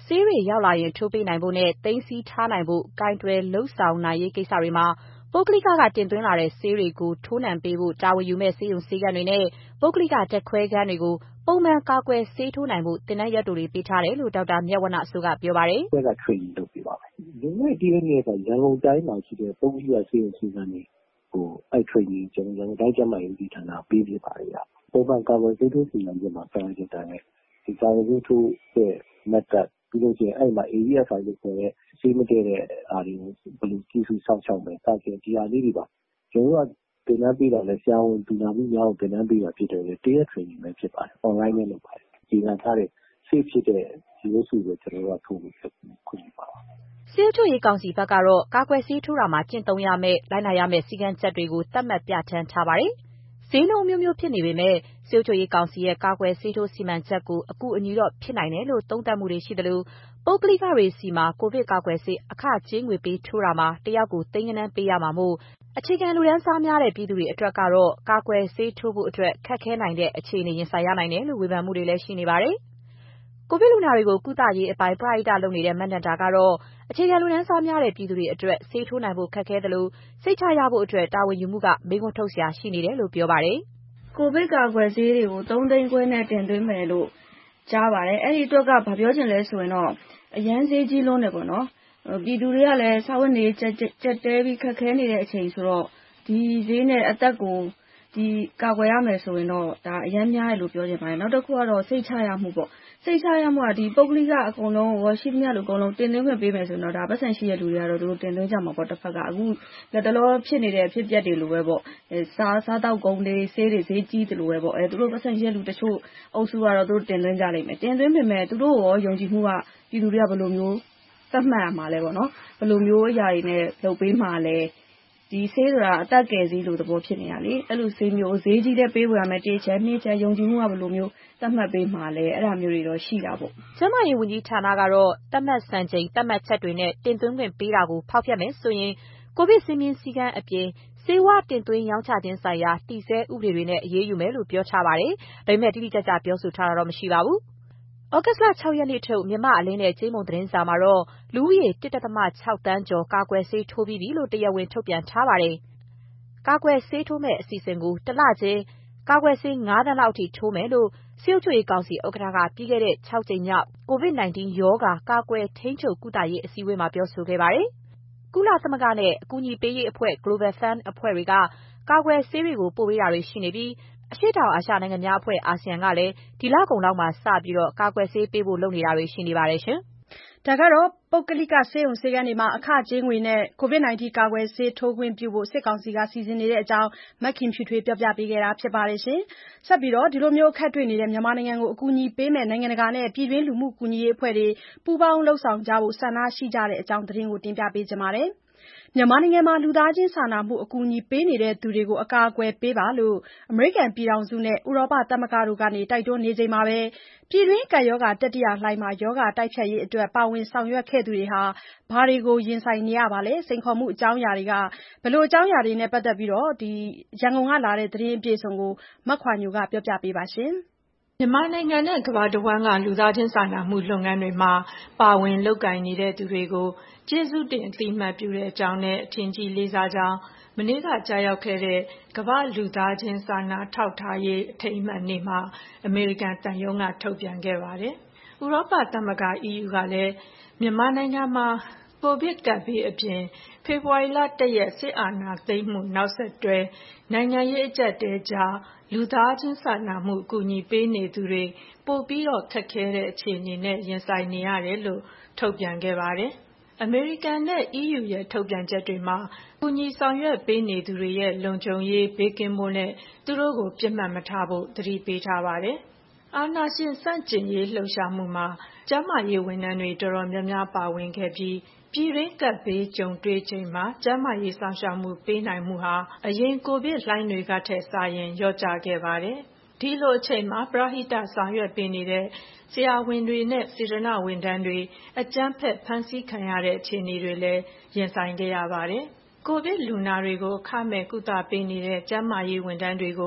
ဆေးတွေရောက်လာရင်ထိုးပေးနိုင်ဖို့နဲ့သိမ်းဆည်းထားနိုင်ဖို့ကိုင်တွယ်လုပ်ဆောင်နိုင်ရေးကိစ္စတွေမှာပုဂ္ဂလိကတင်သွင်းလာတဲ့ဆေးတွေကိုထိုးနှံပေးဖို့တာဝန်ယူမဲ့ဆေးရုံဆေးခန်းတွေနဲ့ပုဂ္ဂလိကဓာတ်ခွဲခန်းတွေကိုပုံမှန်ကာကွယ်ဆေးထိုးနိုင်ဖို့သင်တန်းရက်တိုတွေပေးထားတယ်လို့ဒေါက်တာမြတ်ဝဏ္ဏစိုးကပြောပါတယ်။က training လုပ်ပေးပါမယ်။ဒီနေ့ဒီနေ့ကရန်ကုန်တိုင်းမှာရှိတဲ့ပုဂ္ဂလိကဆေးရုံဆေးခန်းတွေကိုအဲ့ training ကျွန်တော်ရန်ကုန်တိုင်းကျန်းမာရေးဦးစီးဌာနပေးပြပါတယ်ရ။ပုံမှန်ကာကွယ်ဆေးထိုးစီမံချက်မှာဆောင်ရွက်တဲ့အတိုင်းဒီကာကွယ်ဆေးထိုးတဲ့ method ပြီးလို့ရှိရင်အဲ့မှာ AESI လို့ခေါ်တဲ့ဆေးမတည့်တဲ့အားတွေကိုဘယ်လိုကြည့်စုစောင့်ရှောက်မယ်စသဖြင့်ဒီအားလေးတွေပါကျွန်တော်ကသင်တန်းပေးတာလဲဆရာဝန်ပညာမှုများကိုသင်တန်းပေးတာဖြစ်တယ်လေတရက် training ပဲဖြစ်ပါတယ် online နဲ့လုပ်ပါတယ်ဒီကထားတဲ့ safe ဖြစ်တဲ့ဒီလိုဆိုတော့ကျွန်တော်တို့ကထိုးဖို့ခွင့်ပြုပါပါဆေးထိုးရေးကောင်စီဘက်ကတော့ကာကွယ်ဆေးထိုးတာမှာကျင့်သုံးရမယ့်လိုက်နာရမယ့်စည်းကမ်းချက်တွေကိုသတ်မှတ်ပြဋ္ဌာန်းထားပါတယ်ဈေးနှုန်းမျိုးမျိုးဖြစ်နေပေမဲ့ဆေးချိုရေးကောင်စီရဲ့ကာကွယ်ဆေးထိုးစီမံချက်ကိုအကူအညီတော့ဖြစ်နိုင်တယ်လို့သုံးသပ်မှုတွေရှိတယ်လို့ပုဂ္ဂလိကတွေစီမှာကိုဗစ်ကာကွယ်ဆေးအခကြေးငွေပေးထိုးတာမှာတယောက်ကိုသိန်းဂဏန်းပေးရမှာမို့အခြေခံလူတန်းစားများတဲ့ပြည်သူတွေအတွက်ကတော့ကာကွယ်ဆေးထိုးဖို့အတွက်ခက်ခဲနိုင်တဲ့အခြေအနေရင်ဆိုင်ရနိုင်တယ်လို့ဝေဖန်မှုတွေလည်းရှိနေပါတယ်ကိုဗစ်လူနာတွေကိုကုသရေးအပိုင်းပရဟိတလုပ်နေတဲ့မန္တန်တာကတော့အခြေခံလူတန်းစားများတဲ့ပြည်သူတွေအတွက်ဆေးထိုးနိုင်ဖို့ခက်ခဲတယ်လို့စိတ်ချရဖို့အတွက်တာဝန်ယူမှုကမေးခွန်းထုတ်စရာရှိနေတယ်လို့ပြောပါတယ်ကိုဗစ်ကာကွယ်ဆေးတွေကို3သိန်းခွဲနဲ့တင်သွင်းမယ်လို့ကြားပါတယ်အဲ့ဒီအတွက်ကဘာပြောချင်လဲဆိုရင်တော့အရန်ဈေးကြီးလွန်းတယ်ပေါ့နော်ပြည်သူတွေကလည်းစာဝတ်နေကြက်တဲပြီးခက်ခဲနေတဲ့အချိန်ဆိုတော့ဒီဈေးနဲ့အသက်ကိုဒီကာကွယ်ရမယ်ဆိုရင်တော့ဒါအရန်များတယ်လို့ပြောချင်ပါတယ်နောက်တစ်ခုကတော့စိတ်ချရမှုပေါ့စိတ်ချရမှုကဒီပုဂ္ဂလိကအကုန်လုံးဝရှိသမျှလူအကုန်လုံးတင်သွင်းခွင့်ပေးမယ်ဆိုတော့ဒါပတ်စံရှိတဲ့လူတွေကတော့သူတို့တင်သွင်းကြမှာပေါ့တစ်ဖက်ကအခုလက်တလောဖြစ်နေတဲ့အဖြစ်အပျက်တွေလိုပဲပေါ့စားတောက်ကုန်တွေဆေးတွေဈေးကြီးတယ်လို့ပဲပေါ့သူတို့ပတ်စံရှိတဲ့လူတချို့အုပ်စုကတော့သူတို့တင်သွင်းကြလိမ့်မယ်တင်သွင်းပေမဲ့သူတို့ရောယုံကြည်မှုကပြည်သူတွေကဘယ်လိုမျိုးသတ်မှတ်ရမှာလဲပေါ့နော်ဘယ်လိုမျိုးအရာတွေနဲ့လုပ်ပေးမှာလဲဒီဆေးဆိုတာအသက်ကယ်ဆေးလိုသဘောဖြစ်နေတာလေအဲ့လိုဆေးမျိုးဈေးကြီးတဲ့ပေးဝယ်ရမယ်တေးချဲနှင်းချဲယုံကြည်မှုကဘယ်လိုမျိုးသတ်မှတ်ပေးမှာလဲအဲ့ဒါမျိုးတွေတော့ရှိတာပေါ့ကျန်းမာရေးဝန်ကြီးဌာနကတော့သတ်မှတ်စံချိန်သတ်မှတ်ချက်တွေနဲ့တင်သွင်းခွင့်ပေးတာကိုဖောက်ဖျက်မယ်ဆိုရင်ကိုဗစ်စည်းမျဉ်းစည်းကမ်းအပြင်ဆေးဝါးတင်သွင်းရောင်းချခြင်းဆိုင်ရာတည်ဆဲဥပဒေတွေနဲ့အရေးယူမယ်လို့ပြောထားပါတယ်ဒါပေမဲ့တိတိကျကျပြောဆိုထားတာတော့မရှိပါဘူးဩဂတ်လ 6 ရက်နေ့ထုတ်မြန်မာအလင်းနဲ့ကြေးမုံသတင်းစာမှာတော့လူဦးရေ 1.6 သန်းကျော်ကာကွယ်ဆေးထိုးပြီးပြီလို့တရားဝင်ထုတ်ပြန်ထားပါတယ်။ကာကွယ်ဆေးထိုးမဲ့အစီအစဉ်ကိုတစ်လချင်းကာကွယ်ဆေး 5 သန်းလောက်အထိထိုးမယ်လို့ဆေးဥပဒေကောင်စီဥက္ကဋ္ဌကပြီးခဲ့တဲ့6ကြိမ်မြောက် COVID-19 ရောဂါကာကွယ်ထိန်းချုပ်ကုသရေးအစည်းအဝေးမှာပြောဆိုခဲ့ပါတယ်။ကုလသမဂ္ဂနဲ့အကူအညီပေးရေးအဖွဲ့ Global Fund အဖွဲ့တွေကကာကွယ်ဆေးတွေကိုပို့ပေးတာတွေရှိနေပြီးအရှေ့တောင်အာရှနိုင်ငံများအဖွဲ့အာဆီယံကလည်းဒီလကုန်လောက်မှာစပြီးကာကွယ်ဆေးပေးဖို့လုပ်နေတာတွေရှိနေပါတယ်ရှင်။ဒါကတော့ပုဂ္ဂလိကဆေးရုံဆေးခန်းတွေမှာအခကြေးငွေနဲ့ COVID-19 ကာကွယ်ဆေးထိုးခွင့်ပြုဖို့စစ်ကောင်စီကစီစဉ်နေတဲ့အကြောင်းမခင်ဖြူထွေးပြောပြပေးခဲ့တာဖြစ်ပါတယ်ရှင်။ဆက်ပြီးဒီလိုမျိုးအခက်တွေ့နေတဲ့မြန်မာနိုင်ငံကိုအကူအညီပေးမဲ့နိုင်ငံတကာနဲ့ပြည်တွင်းလူမှုကူညီရေးအဖွဲ့တွေပူးပေါင်းလှုပ်ဆောင်ကြဖို့ဆန္ဒရှိကြတဲ့အကြောင်းသတင်းကိုတင်ပြပေးချင်ပါတယ်။မြန်မာနိုင်ငံမှာလူသားချင်းစာနာမှုအကူအညီပေးနေတဲ့သူတွေကိုအကာအကွယ်ပေးပါလို့အမေရိကန်ပြည်ထောင်စုနဲ့ဥရောပသမဂ္ဂတို့ကတိုက်တွန်းနေချိန်မှာပဲပြည်တွင်းကပ်ရောဂါတတိယလှိုင်းမှာရောဂါတိုက်ဖျက်ရေးအတွက်ပါဝင်ဆောင်ရွက်ခဲ့သူတွေဟာဘာတွေကိုရင်ဆိုင်နေရပါလဲစိန်ခေါ်မှုအကြောင်းအရာတွေကဘယ်လိုအကြောင်းအရာတွေနဲ့ပတ်သက်ပြီးရန်ကုန်ကလာတဲ့သတင်းအပြည့်အစုံကိုမခွာညိုကပြောပြပေးပါရှင်မြန်မာနိုင်ငံနဲ့ကမ္ဘာတဝန်းကလူသားချင်းစာနာမှုလုပ်ငန်းတွေမှာပါဝင်လုပ်ကိုင်နေတဲ့သူတွေကိုကျေးဇူးတင်အသိအမှတ်ပြုတဲ့အကြောင်းနဲ့အထင်ကြီးလေးစားကြောင်းမနေ့ကကြာရောက်ခဲ့တဲ့ကမ္ဘာလူသားချင်းစာနာထောက်ထားရေးအထိမ်းအမှတ်နေ့မှာအမေရိကန်တန်ယုံကထုတ်ပြန်ခဲ့ပါတယ်။ဥရောပသမဂ္ဂ EU ကလည်းမြန်မာနိုင်ငံမှာကိုဗစ်ကပ်ဘေးအပြင်ဖေဖော်ဝါရီလ 1 ရက်စစ်အာဏာသိမ်းမှုနောက်ဆက်တွဲနိုင်ငံရေးအကျပ်တဲကြားလူသားချင်းစာနာမှုအကူအညီပေးနေသူတွေပိုပြီးခက်ခဲတဲ့အခြေအနေနဲ့ရင်ဆိုင်နေရတယ်လို့ထုတ်ပြန်ခဲ့ပါတယ်။အမေရိကန်နဲ့ EU ရဲ့ထုတ်ပြန်ချက်တွေမှာကူညီဆောင်ရွက်ပေးနေသူတွေရဲ့လုံခြုံရေးဘေးကင်းဖို့နဲ့သူတို့ကိုပြစ်မှတ်မထားဖို့သတိပေးထားပါတယ်။အာဏာရှင်ဆန့်ကျင်ရေးလှုပ်ရှားမှုမှာကျန်းမာရေးဝန်ထမ်းတွေတော်တော်များများပါဝင်ခဲ့ပြီးပြည်တွင်းကပ်ဘေးကြုံတွေ့ချိန်မှာကျန်းမာရေးစောင့်ရှောက်မှုပေးနိုင်မှုဟာအရင်ကိုဗစ်လှိုင်းတွေကထက်စာရင်လျော့ကျခဲ့ပါတယ်။ဒီလိုအချိန်မှာပရဟိတဆောင်ရွက်ပေးနေတဲ့ဆရာဝန်တွေနဲ့စေတနာ့ဝန်ထမ်းတွေအကြမ်းဖက်ဖမ်းဆီးခံရတဲ့အခြေအနေတွေလည်းရင်ဆိုင်ခဲ့ရပါတယ်။ကိုဗစ်လူနာတွေကိုအခမဲ့ကုသပေးနေတဲ့ကျန်းမာရေးဝန်ထမ်းတွေကို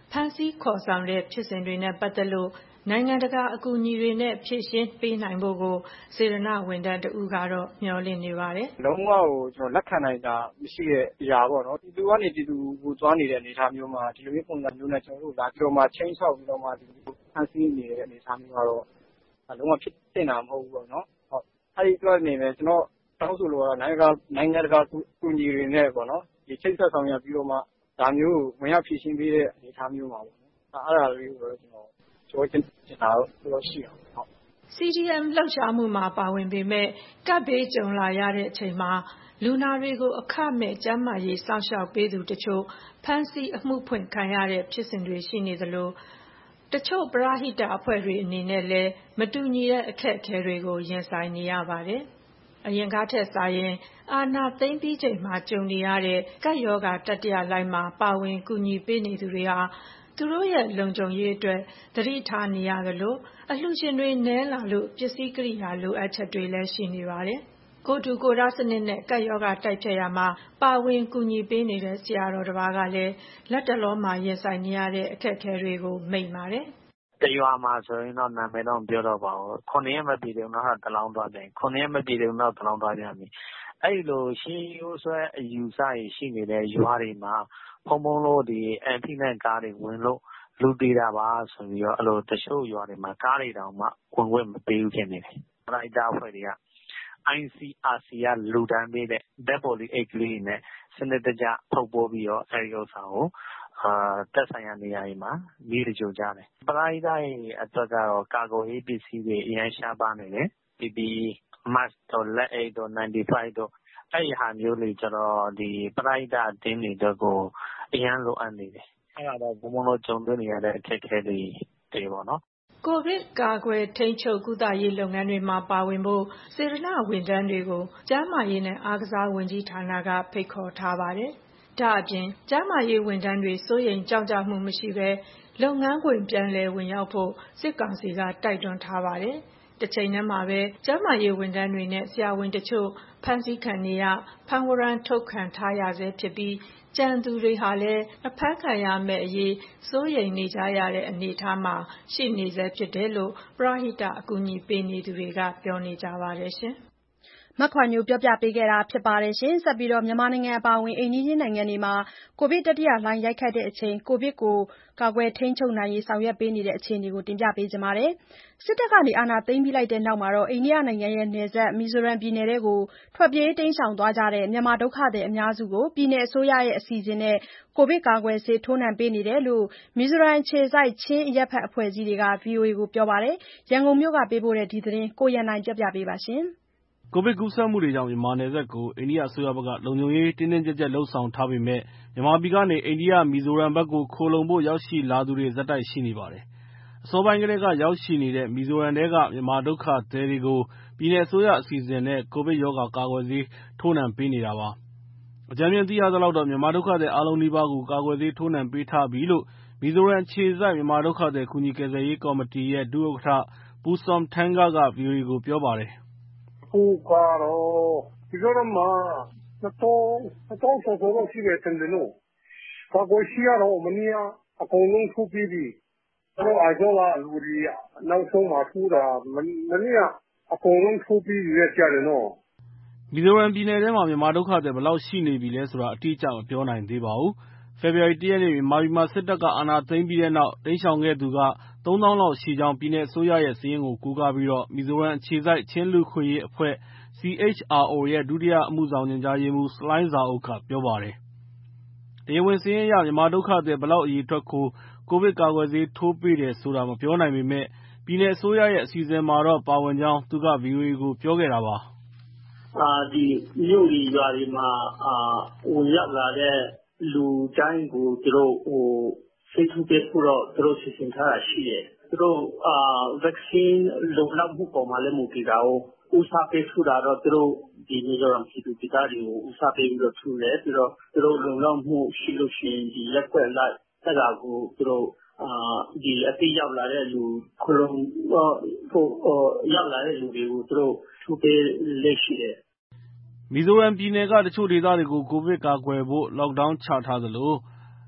ဖမ်းဆီးခေါ်ဆောင်တဲ့ဖြစ်စဉ်တွေနဲ့ပတ်သက်လို့နိုင်ငံတကာအကူအညီတွေနဲ့ဖြည့်ရှင်းပေးနိုင်ဖို့ကိုစေတနာဝန်ထမ်းတဦးကတော့မျှော်လင့်နေပါတယ်။လုံးဝကိုကျွန်တော်လက်ခံနိုင်တာမရှိတဲ့အရာပေါ့နော်။ဒီလူကနေဒီလူကိုသွားနေတဲ့အနေအထားမျိုးမှာဒီလိုမျိုးပုံစံမျိုးနဲ့ကျွန်တော်တို့လာပြီးတော့မှချင်းချောက်ပြီးတော့မှဒီလိုဖမ်းဆီးနေတဲ့အနေအထားမျိုးကတော့လုံးဝဖြစ်နေတာမဟုတ်ဘူးပေါ့နော်။ဟုတ်အဲဒီအတွက်အနေနဲ့ကျွန်တော်တောင်းဆိုလိုတာနိုင်ငံတကာကူညီတွေနဲ့ပေါ့နော်။ဒီချိတ်ဆက်ဆောင်ရွက်ပြီးတော့မှဒါမျိုးကိုဝင်ရောက်ဖြည့်ရှင်းပေးတဲ့အနေအထားမျိုးမှာပေါ့နော်။အဲ့ဒါလေးကိုကျွန်တော်ပြောချင်တာတော့ရှိအောင်ဟုတ် CDM လှုပ်ရှားမှုမှာပါဝင်ပေမဲ့ကပ်ဘေးကြုံလာရတဲ့အချိန်မှာလူနာတွေကိုအခမဲ့ကျန်းမာရေးစောင့်ရှောက်ပေးသူတချို့ဖမ်းဆီးအမှုဖွင့်ခံရတဲ့ဖြစ်စဉ်တွေရှိနေသလိုတချို့ပရဟိတအဖွဲ့တွေအနေနဲ့လည်းမတူညီတဲ့အခက်အခဲတွေကိုရင်ဆိုင်နေရပါတယ်။အရင်ကထက်စာရင်အာဏာသိမ်းပြီးချိန်မှာကြုံနေရတဲ့ကပ်ရောဂါတတိယလှိုင်းမှာပါဝင်ကူညီပေးနေသူတွေဟာသူတို့ရဲ့လုံခြုံရေးအတွက်သတိထားနေရသလိုအလှူရှင်တွေနည်းလာလို့ပစ္စည်းကိရိယာလိုအပ်ချက်တွေလည်းရှိနေပါတယ်။ကိုယ်ထူကိုယ်ထစနစ်နဲ့ကပ်ရောဂါတိုက်ဖျက်ရမှာပါဝင်ကူညီပေးနေတဲ့ဆရာတော်တစ်ပါးကလည်းလက်တလောမှာရင်ဆိုင်နေရတဲ့အခက်အခဲတွေကိုမိန့်ပါတယ်။တရွာမှာဆိုရင်တော့နာမည်တော့ပြောတော့ပါဘူး။9 ရက်မပြည့်တဲ့နောက်တလောင်းသွားတယ်။9 ရက်မပြည့်တဲ့နောက်တလောင်းသွားပြန်ပြီ။အဲ့လိုရှင်းရိုးဆွဲအယူဆရရှိနေတဲ့ရွာတွေမှာဖုံလို့ဒီအန်တီနဲ့ကားတွေဝင်လို့လူသေးတာပါဆိုပြီးတော့အဲ့လိုတချို့ရွာတွေမှာကားတွေတောင်မှဝင်ခွင့်မပေးဘူးဖြစ်နေတယ်။ပရိုက်တာအဖွဲ့တွေက ICRC ကလူတန်းပေးတဲ့ dead body အိတ်ကလေးနဲ့စနစ်တကျထုတ်ပိုးပြီးတော့အဲဒီဥစ္စာကိုတက်ဆိုင်ရာနေရာတွေမှာမိတကြိုကြတယ်။ပရိုက်တာရဲ့အတွက်ကတော့ကာကွယ်ရေးပစ္စည်းတွေအရင်ရှားပါနေတယ်။ PPE mask တော့လက်အိတ်တော့95တော့အဲ့ဒီဟာမျိုးတွေကျတော့ဒီပရိုက်တာအတင်းတွေတော့ကိုအရင်လိုအပ်နေတယ်။အဲ့ဒါတော့ဘုံဘုံလို့ကြုံတွေ့နေရတဲ့အခက်အခဲတွေပေါ့နော်။ကိုဗစ်ကာကွယ်ထိန်းချုပ်ကုသရေးလုပ်ငန်းတွေမှာပါဝင်ဖို့စေတနာဝန်ထမ်းတွေကိုကျန်းမာရေးနဲ့အားကစားဝန်ကြီးဌာနကဖိတ်ခေါ်ထားပါတယ်။ဒါအပြင်ကျန်းမာရေးဝန်ထမ်းတွေစိုးရိမ်ကြောက်ကြမှုမရှိဘဲလုပ်ငန်းခွင်ပြန်လည်ဝင်ရောက်ဖို့စစ်ကောင်စီကတိုက်တွန်းထားပါတယ်။တစ်ချိန်တည်းမှာပဲကျန်းမာရေးဝန်ထမ်းတွေနဲ့ဆရာဝန်တချို့ဖမ်းဆီးခံနေရဖမ်းဝရမ်းထုတ်ခံထားရဆဲဖြစ်ပြီးကြံသူတွေဟာလည်းအဖမ်းခံရမယ့်အရေးစိုးရိမ်နေကြရတဲ့အနေအထားမှာရှိနေဆဲဖြစ်တယ်လို့ပရဟိတအကူအညီပေးနေသူတွေကပြောနေကြပါတယ်ရှင်။မခွာညိုပြောပြပေးခဲ့တာဖြစ်ပါတယ်ရှင်။ဆက်ပြီးမြန်မာနိုင်ငံအပါအဝင်အိမ်နီးချင်းနိုင်ငံတွေမှာကိုဗစ်တတိယလှိုင်းရိုက်ခတ်တဲ့အချိန်ကိုဗစ်ကိုကာကွယ်ထိန်းချုပ်နိုင်ရေးဆောင်ရွက်ပေးနေတဲ့အခြေအနေကိုတင်ပြပေးကြပါမယ်။စစ်တပ်ကအာဏာသိမ်းပြီးလိုက်တဲ့နောက်အိန္ဒိယနိုင်ငံရဲ့နယ်စပ်မီဇိုရမ်ပြည်နယ်ထဲကိုထွက်ပြေးတိမ်းရှောင်သွားကြတဲ့မြန်မာဒုက္ခသည်အများစုကိုပြည်နယ်အစိုးရရဲ့အစီအစဉ်နဲ့ကိုဗစ်ကာကွယ်ဆေးထိုးနှံပေးနေတယ်လို့မီဇိုရမ်အခြေစိုက်ချင်းအရပ်ဘက်အဖွဲ့အစည်းတွေက VOA ကိုပြောပါတယ်။ရန်ကုန်မြို့ကပေးပို့တဲ့ဒီသတင်းကိုရန်နိုင်ပြောပြပေးပါမယ်။ကိုဗစ်ကူးစက်မှုတွေကြောင့်မြန်မာနယ်စပ်ကိုအိန္ဒိယအစိုးရဘက်ကလုံခြုံရေးတင်းတင်းကျပ်ကျပ်လုပ်ဆောင်ထားပေမဲ့မြန်မာပြည်ကနေအိန္ဒိယမီဇိုရမ်ဘက်ကိုခိုလှုံဖို့ရောက်ရှိလာသူတွေဆက်တိုက်ရှိနေပါတယ်။အစောပိုင်းကတည်းကရောက်ရှိနေတဲ့မီဇိုရမ်ထဲကမြန်မာဒုက္ခသည်တွေကိုပြည်နယ်အစိုးရအစီအစဉ်နဲ့ကိုဗစ်ရောဂါကာကွယ်ဆေးထိုးနှံပေးနေတာပါ။အကြမ်းဖျင်းသိရသလောက်တော့မြန်မာဒုက္ခသည်အားလုံးနီးပါးကိုကာကွယ်ဆေးထိုးနှံပေးထားပြီလို့မီဇိုရမ်အခြေစိုက်မြန်မာဒုက္ခသည်ကူညီကယ်ဆယ်ရေးကော်မတီရဲ့ဒုဥက္ကဋ္ဌပူဆမ်ထန်းဂက VOA ကိုပြောပါတယ်။အခုကတော့ဒီလိုတော့မှ2000ကျော်တော့ရှိတယ်တင်တယ်လို့ကာကွယ်ဆေးကတော့မနေ့ကအကုန်လုံးထိုးပြီးပြီတော့အကြောင်းကလူတွေနောက်ဆုံးမှထိုးတာမနေ့ကအကုန်လုံးထိုးပြီးရကြတယ်နော်မီဇိုရမ်ပြည်နယ်ထဲမှာမြန်မာဒုက္ခသည်ဘယ်လောက်ရှိနေပြီလဲဆိုတာအတိအကျမပြောနိုင်သေးပါဘူး။ဖေဖော်ဝါရီ 1 ရက်နေ့မြန်မာပြည်မှာစစ်တပ်ကအာဏာသိမ်းပြီးတဲ့နောက်တိမ်းရှောင်ခဲ့သူက3000 လောက်ရှိကြောင်းပြည်နယ်အစိုးရရဲ့စာရင်းကိုကိုးကားပြီးမီဇိုရမ်အခြေစိုက်ချင်းလူခွင့်ရေးအဖွဲ့ CHRO ရဲ့ဒုတိယအမှုဆောင်ညွှန်ကြားရေးမှူးဆလိုင်းဇာအုပ်ကပြောပါတယ်။တရားဝင်စာရင်းအရမြန်မာဒုက္ခသည်ဘယ်လောက်အရေအတွက်ကိုကိုဗစ်ကာကွယ်ဆေးထိုးပေးတယ်ဆိုတာမပြောနိုင်ပေမဲ့ပြည်နယ်အစိုးရရဲ့အစီအစဉ်မှာတော့ပါဝင်ကြောင်းသူက VOA ကိုပြောခဲ့တာပါ။ဒီမြို့ကြီးရွာတွေမှာဝင်ရောက်လာတဲ့လူတိုင်းကိုသူတို့ဆေးထိုးပေးဖို့တော့သူတို့စီစဉ်ထားတာရှိတယ်။သူတို့ vaccine လုံလောက်မှုပေါ်မှာလည်းမူတည်တာကိုဦးစားပေးထူတာတော့သူတို့ဒီမီဇိုရမ်ပြည်သူပြည်သားတွေကိုဦးစားပေးပြီးတော့ထူတယ်ပြီးတော့သူတို့လုံလောက်မှုရှိလို့ရှိရင်ဒီရက်ွက်လိုက်အဲ့ဒါကိုသူတို့ဒီအတိရောက်လာတဲ့လူခလုံးဖို့ရောက်လာတဲ့လူတွေကိုသူတို့ထူပေးလက်ရှိတယ်မီဇိုရမ်ပြည်နယ်ကတချို့ဒေသတွေကိုကိုဗစ်ကာကွယ်ဖို့ lockdown ချထားသလို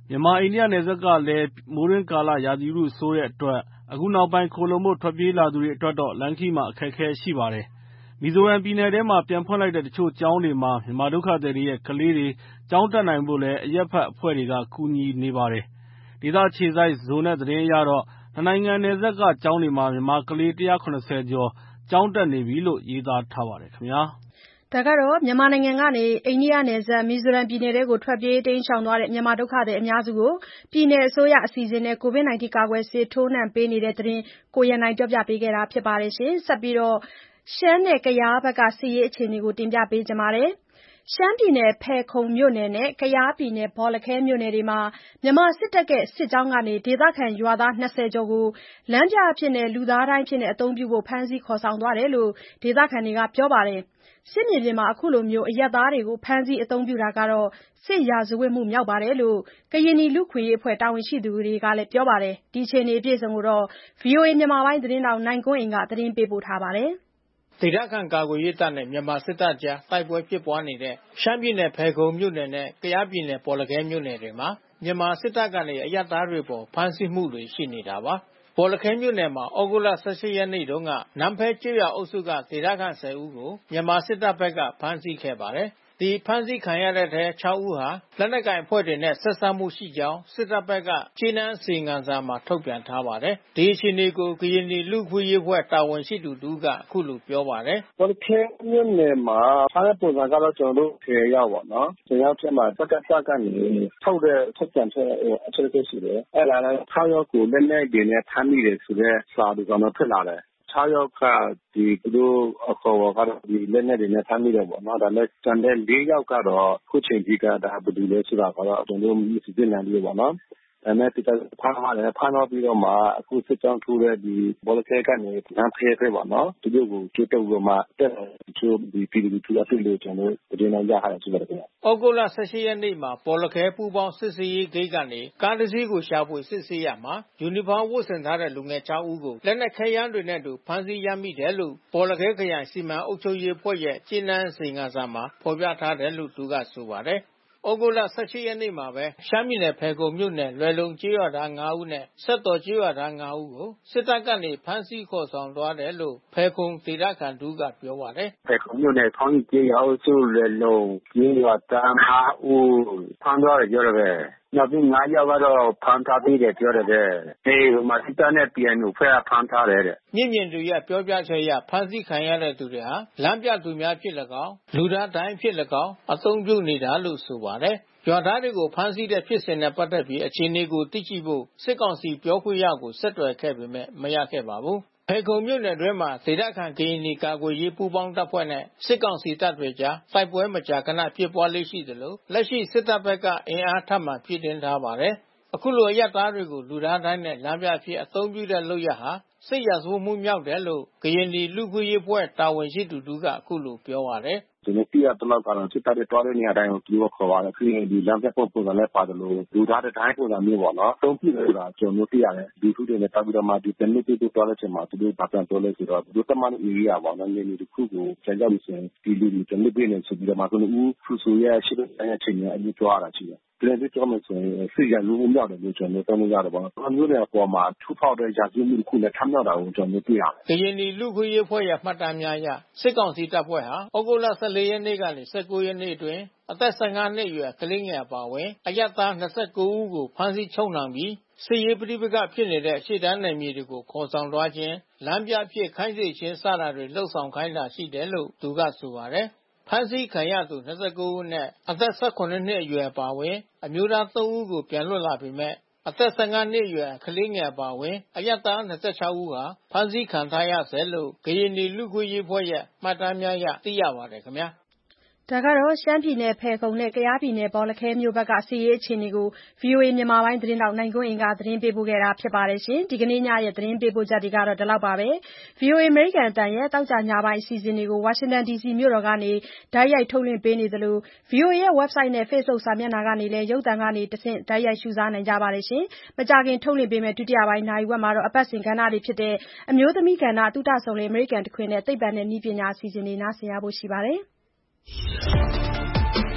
မြန်မာ-အိန္ဒိယနယ်စပ်ကလည်းမိုးတွင်းကာလရာသီဥတုဆိုးတဲ့အတွက်အခုနောက်ပိုင်းခိုလှုံဖို့ထွက်ပြေးလာသူတွေအတွက်တော့လမ်းခရီးမှာအခက်အခဲရှိပါတယ်။မီဇိုရမ်ပြည်နယ်ထဲမှာပြန်ဖွင့်လိုက်တဲ့တချို့ကျောင်းတွေမှာမြန်မာဒုက္ခသည်တွေရဲ့ကလေးတွေကျောင်းတက်နိုင်ဖို့လည်းအရပ်ဘက်အဖွဲ့တွေကကူညီနေပါတယ်။ဒေသအခြေစိုက် Zonet သတင်းအရတော့နှစ်နိုင်ငံနယ်စပ်ကကျောင်းတွေမှာမြန်မာကလေး170ကျော်ကျောင်းတက်နေပြီလို့ရေးသားထားပါတယ်ခင်ဗျာ။မြန်မာနိုင်ငံကနေအိန္ဒိယနယ်စပ်မီဇိုရမ်ပြည်နယ်ထဲကိုထွက်ပြေးတိမ်းရှောင်သွားတဲ့မြန်မာဒုက္ခသည်အများစုကိုပြည်နယ်အစိုးရအစီအစဉ်နဲ့ COVID-19 ကာကွယ်ဆေးထိုးနှံပေးနေတဲ့သတင်းကိုရန်နိုင်ကပြောပြပေးထားပါတယ်။ ဆက်ပြီးရှမ်းနဲ့ကယားဘက်ကစစ်ရေးအခြေအနေကိုတင်ပြပေးထားပါတယ်။ ရှမ်းပြည်နယ်ဖယ်ခုံမြို့နယ်နဲ့ကယားပြည်နယ်ဘော်လခဲမြို့နယ်တွေမှာမြန်မာစစ်တပ်ရဲ့စစ်ကြောင်းကနေဒေသခံရွာသား20ကျော်ကိုလမ်းပြအဖြစ်နဲ့လူသားဒိုင်းအဖြစ်အသုံးပြုဖို့ဖမ်းဆီးခေါ်ဆောင်သွားတယ်လို့ဒေသခံတွေကပြောပါတယ်။ စစ်မြေပြင်မှာအခုလိုအရပ်သားတွေကိုဖမ်းဆီးအသုံးပြုတာဟာစစ်ရာဇဝတ်မှုမြောက်တယ်လို့ကရင်နီလူ့အခွင့်အရေးအဖွဲ့တာဝန်ရှိသူတွေကလည်းပြောပါတယ်။ ဒီအခြေအနေကိုဗွီအိုအေမြန်မာပိုင်းသတင်းထောက်နိုင်ကွန်းအိန်ကနေသတင်းပေးပို့ထားပါတယ်။ ဒေသခံကာကွယ်ရေးတပ်နဲ့မြန်မာစစ်တပ်ကြားတိုက်ပွဲဖြစ်ပွါးနေတဲ့ရှမ်းပြည်နယ်ဖယ်ခုံမြို့နယ်နဲ့ကယားပြည်နယ်ဘော်လခဲမြို့နယ်တွေမှာမြန်မာစစ်တပ်ကနေအရပ်သားတွေအပေါ်ဖမ်းဆီးမှုတွေရှိနေတာပါ။ ဘော်လခဲမြို့နယ်မှာသြဂုတ်လ18ရက်နေ့တုန်းကနန်းဖဲကျေးရွာအုပ်စုကဒေသခံ10ဦးကိုမြန်မာစစ်တပ်ဘက်ကဖမ်းဆီးခဲ့ပါတယ်။ ဒီဖမ်းဆီးခံရတဲ့အထဲ6ဦးဟာလက်နက်ကိုင်အဖွဲ့တွေနဲ့ဆက်စပ်မှုရှိကြောင်းစစ်တပ်ဘက်ကကြေးနန်းအစီရင်ခံစာမှာထုတ်ပြန်ထားပါတယ်။ ဒီအခြေအနေကိုကရင်နီလူ့အခွင့်အရေးအဖွဲ့တာဝန်ရှိသူတဦးကအခုလိုပြောပါတယ်။ ဘော်လခဲမြို့နယ်မှာဖမ်းတဲ့ပုံစံကတော့ကျွန်တော်တို့10ယောက်ပေါ့နော်။10ယောက်ထဲမှာစကစကနေထုတ်ပြန်ချက်အချက်တွေရှိတယ်။အဲဒါလည်း6ယောက်ကိုလက်နက်တွေနဲ့ဖမ်းမိတယ်ဆိုတဲ့စာတစောင်ထွက်လာတယ်။6ယောက်ကသူတို့အခေါ်ကတော့လက်နက်တွေနဲ့ဖမ်းမိတယ်ပေါ့နော်။ဒါပေမဲ့ကျန်တဲ့4ယောက်ကတော့အခုချိန်ထိကဘယ်သူလဲဆိုတာကတော့ကျွန်တော်တို့မသိနိုင်သေးဘူးပေါ့နော်။ဒါပေမဲ့ဖမ်းသွားပြီးတော့မှအခုစစ်ကြောင်းထိုးတဲ့ဘော်လခဲကနေနန်းဖဲဘက်ပေါ့နော်။သူတို့ကိုကြိုးတုပ်ပြီးတော့မှတက်တချို့ပြည်သူလူထုအဖြစ်လို့ကျွန်တော်တို့သတင်းရထားတယ်ရှိပါတယ်ခင်ဗျ။သြဂုတ်လ18ရက်နေ့မှာဘော်လခဲပူးပေါင်းစစ်ဆေးရေးဂိတ်ကနေကားတစ်စီးကိုရှာဖွေစစ်ဆေးရာမှာယူနီဖောင်းဝတ်ဆင်ထားတဲ့လူငယ်6ဦးကိုလက်နက်ခဲယမ်းတွေနဲ့အတူဖမ်းဆီးရမိတယ်လို့ဘော်လခဲခရိုင်စီမံအုပ်ချုပ်ရေးအဖွဲ့ရဲ့ကြေးနန်းအစီရင်ခံစာမှာဖော်ပြထားတယ်လို့သူကဆိုပါတယ်။ သြဂုတ်လ18ရက်နေ့မှာပဲရှမ်းပြည်နယ်ဖယ်ခုံမြို့နယ်လွယ်လုံကျေးရွာသား5ဦးနဲ့စက်တော်ကျေးရွာသား5ဦးကိုစစ်တပ်ကနေဖမ်းဆီးခေါ်ဆောင်သွားတယ်လို့ဖယ်ခုံဒေသခံတဦးကပြောပါတယ်။ဖယ်ခုံမြို့နယ်ဖေါင်းကြီးကျေးရွာအုပ်စုလွယ်လုံကျေးရွာသား5ဦးဖမ်းသွားတယ်ပြောတယ်ပဲ။နောက်ပြီး5ယောက်ကတော့ဖမ်းထားသေးတယ်ပြောတယ်ပဲ။စစ်တပ်နဲ့ PNO ဖွဲ့ကဖမ်းထားတယ်တဲ့။မျက်မြင်တွေရဲ့ပြောပြချက်အရဖမ်းဆီးခံရတဲ့သူတွေဟာလမ်းပြသူများဖြစ်၎င်းလူသားဒိုင်းအဖြစ်၎င်းအသုံးပြုနေတာလို့ဆိုပါတယ်။ ရွာသားတွေကိုဖမ်းဆီးတဲ့ဖြစ်စဉ်နဲ့ပက်သက်ပြီးအခြေအနေကိုသိရှိဖို့စစ်ကောင်စီပြောခွင့်ရကိုဆက်သွယ်ခဲ့ပေမဲ့မရခဲ့ပါဘူး။ ဖယ်ခုံမြို့နယ်အတွင်းမှာဒေသခံကရင်နီကာကွယ်ရေးပူးပေါင်းတပ်ဖွဲ့နဲ့စစ်ကောင်စီတပ်တွေအကြားတိုက်ပွဲမကြာခဏဖြစ်ပွါးလေ့ရှိသလိုလက်ရှိစစ်တပ်ဘက်ကအင်အားထပ်မံဖြည့်တင်းထားပါတယ်။ အခုလိုအရပ်သားတွေကိုလူသားဒိုင်းနဲ့လမ်းပြအဖြစ်အသုံးပြုတဲ့လုပ်ရပ်ဟာစစ်ရာဇဝတ်မှုမြောက်တယ်လို့ကရင်နီလူ့အခွင့်အရေးအဖွဲ့တာဝန်ရှိသူတဦးကအခုလိုပြောပါတယ်။ကျွန်တော်သိရသလောက်ကတော့စစ်တပ်တွေသွားတဲ့နေရာတိုင်းကိုသူတို့ခေါ်ပါတယ်။ပြီးရင်လမ်းပြပုံစံနဲ့ပါသလိုလူသားတံတိုင်းပုံစံမျိုးပေါ့နော်။အသုံးပြုတယ်ဆိုတာကျွန်တော်တို့သိရတယ်။လူထုတွေနဲ့တောက်ပြီးတော့မှပြန်လွှတ်ပေးဖို့သွားတဲ့အချိန်မှာသူတို့ဘာပြန်ပြောလဲဆိုတော့သူတို့သတ်မှတ်တဲ့ဧရိယာပေါ့နော်။နယ်မြေတခုကိုပြန်ရောက်ပြီဆိုရင်ဒီလူတွေပြန်လွှတ်ပေးမယ်ဆိုပြီးတော့မှကနဦးဖရူဆိုရဲ့ရှေ့ပိုင်းအခြေအနေအရင်ပြောရတာရှိတယ်။ပြန်ပြီးပြောမယ်ဆိုရင်စစ်ရာဇဝတ်မှုမြောက်တယ်လို့ကျွန်တော်တို့သုံးလို့ရတယ်ပေါ့နော်။မြို့နယ်အပေါ်မှာချိုးဖောက်တဲ့ရာဇဝတ်မှုတခုနဲ့ထမြောက်တာကိုကျွန်တော်တို့တွေ့ရတယ်။ကရင်နီလူ့အခွင့်အရေးအဖွဲ့ရဲ့မှတ်တမ်းများအရစစ်ကောင်စီတပ်ဖွဲ့ဟာသြဂုတ်လ14ရက်နေ့ကနေ19ရက်နေ့အတွင်းအသက်15နှစ်အရွယ်ကလေးငယ်အပါအဝင်အရပ်သား29ဦးကိုဖမ်းဆီးချုပ်နှောင်ပြီးစစ်ရေးပဋိပက္ခဖြစ်နေတဲ့ရှေ့တန်းနယ်မြေတွေကိုခေါ်ဆောင်သွားခြင်းလမ်းပြအဖြစ်ခိုင်းစေခြင်းစတာတွေလုပ်ဆောင်ခိုင်းတာရှိတယ်လို့သူကဆိုပါတယ်။ဖမ်းဆီးခံရသူ29ဦးအနက်အသက်18နှစ်အရွယ်အပါအဝင်အမျိုးသား3ဦးကိုပြန်လွှတ်လာပေမဲ့အသက်15နှစ်အရွယ်ကလေးငယ်အပါအဝင်အရပ်သား26ဦးဟာဖမ်းဆီးခံထားရဆဲလို့ကရင်နီလူ့အခွင့်အရေးအဖွဲ့ရဲ့မှတ်တမ်းများအရသိရပါတယ်ခင်ဗျာ။ရှမ်းပြည်နယ်ဖယ်ခုံနဲ့ကယားပြည်နယ်ဘော်လခဲမြို့ဘက်ကစစ်ရေးအခြေအနေကိုဗွီအိုအေမြန်မာပိုင်းသတင်းထောက်နိုင်ကွန်းအိန်ကသတင်းပေးပို့ခဲ့တာပါ။ဒီကနေ့ညရဲ့သတင်းပေးပို့ချက်တွေကတော့ဒီလောက်ပါပဲ။ VOA အမေရိကန်အသံရဲ့သောကြာညပိုင်းအစီအစဉ်တွေကိုဝါရှင်တန်ဒီစီမြို့တော်ကနေတိုက်ရိုက်ထုတ်လွှင့်ပေးနေသလို VOA ရဲ့ website နဲ့ Facebook စာမျက်နှာကနေလည်းရုပ်သံကနေတဆင့်တိုက်ရိုက်ရှုစားနိုင်ကြပါတယ်။ မကြာခင်ထုတ်လွှင့်ပေးမယ့်ဒုတိယပိုင်းနာရီဝက်မှာအပတ်စဉ်ကဏ္ဍတွေဖြစ်တဲ့ အမျိုးသမီးကဏ္ဍသုတစုံလင်အမေရိကန်တခွင်နဲ့သိပ္ပံနဲ့နည်းပညာအစီအစဉ်တွေနားဆင်ရဖို့ရှိပါတယ်။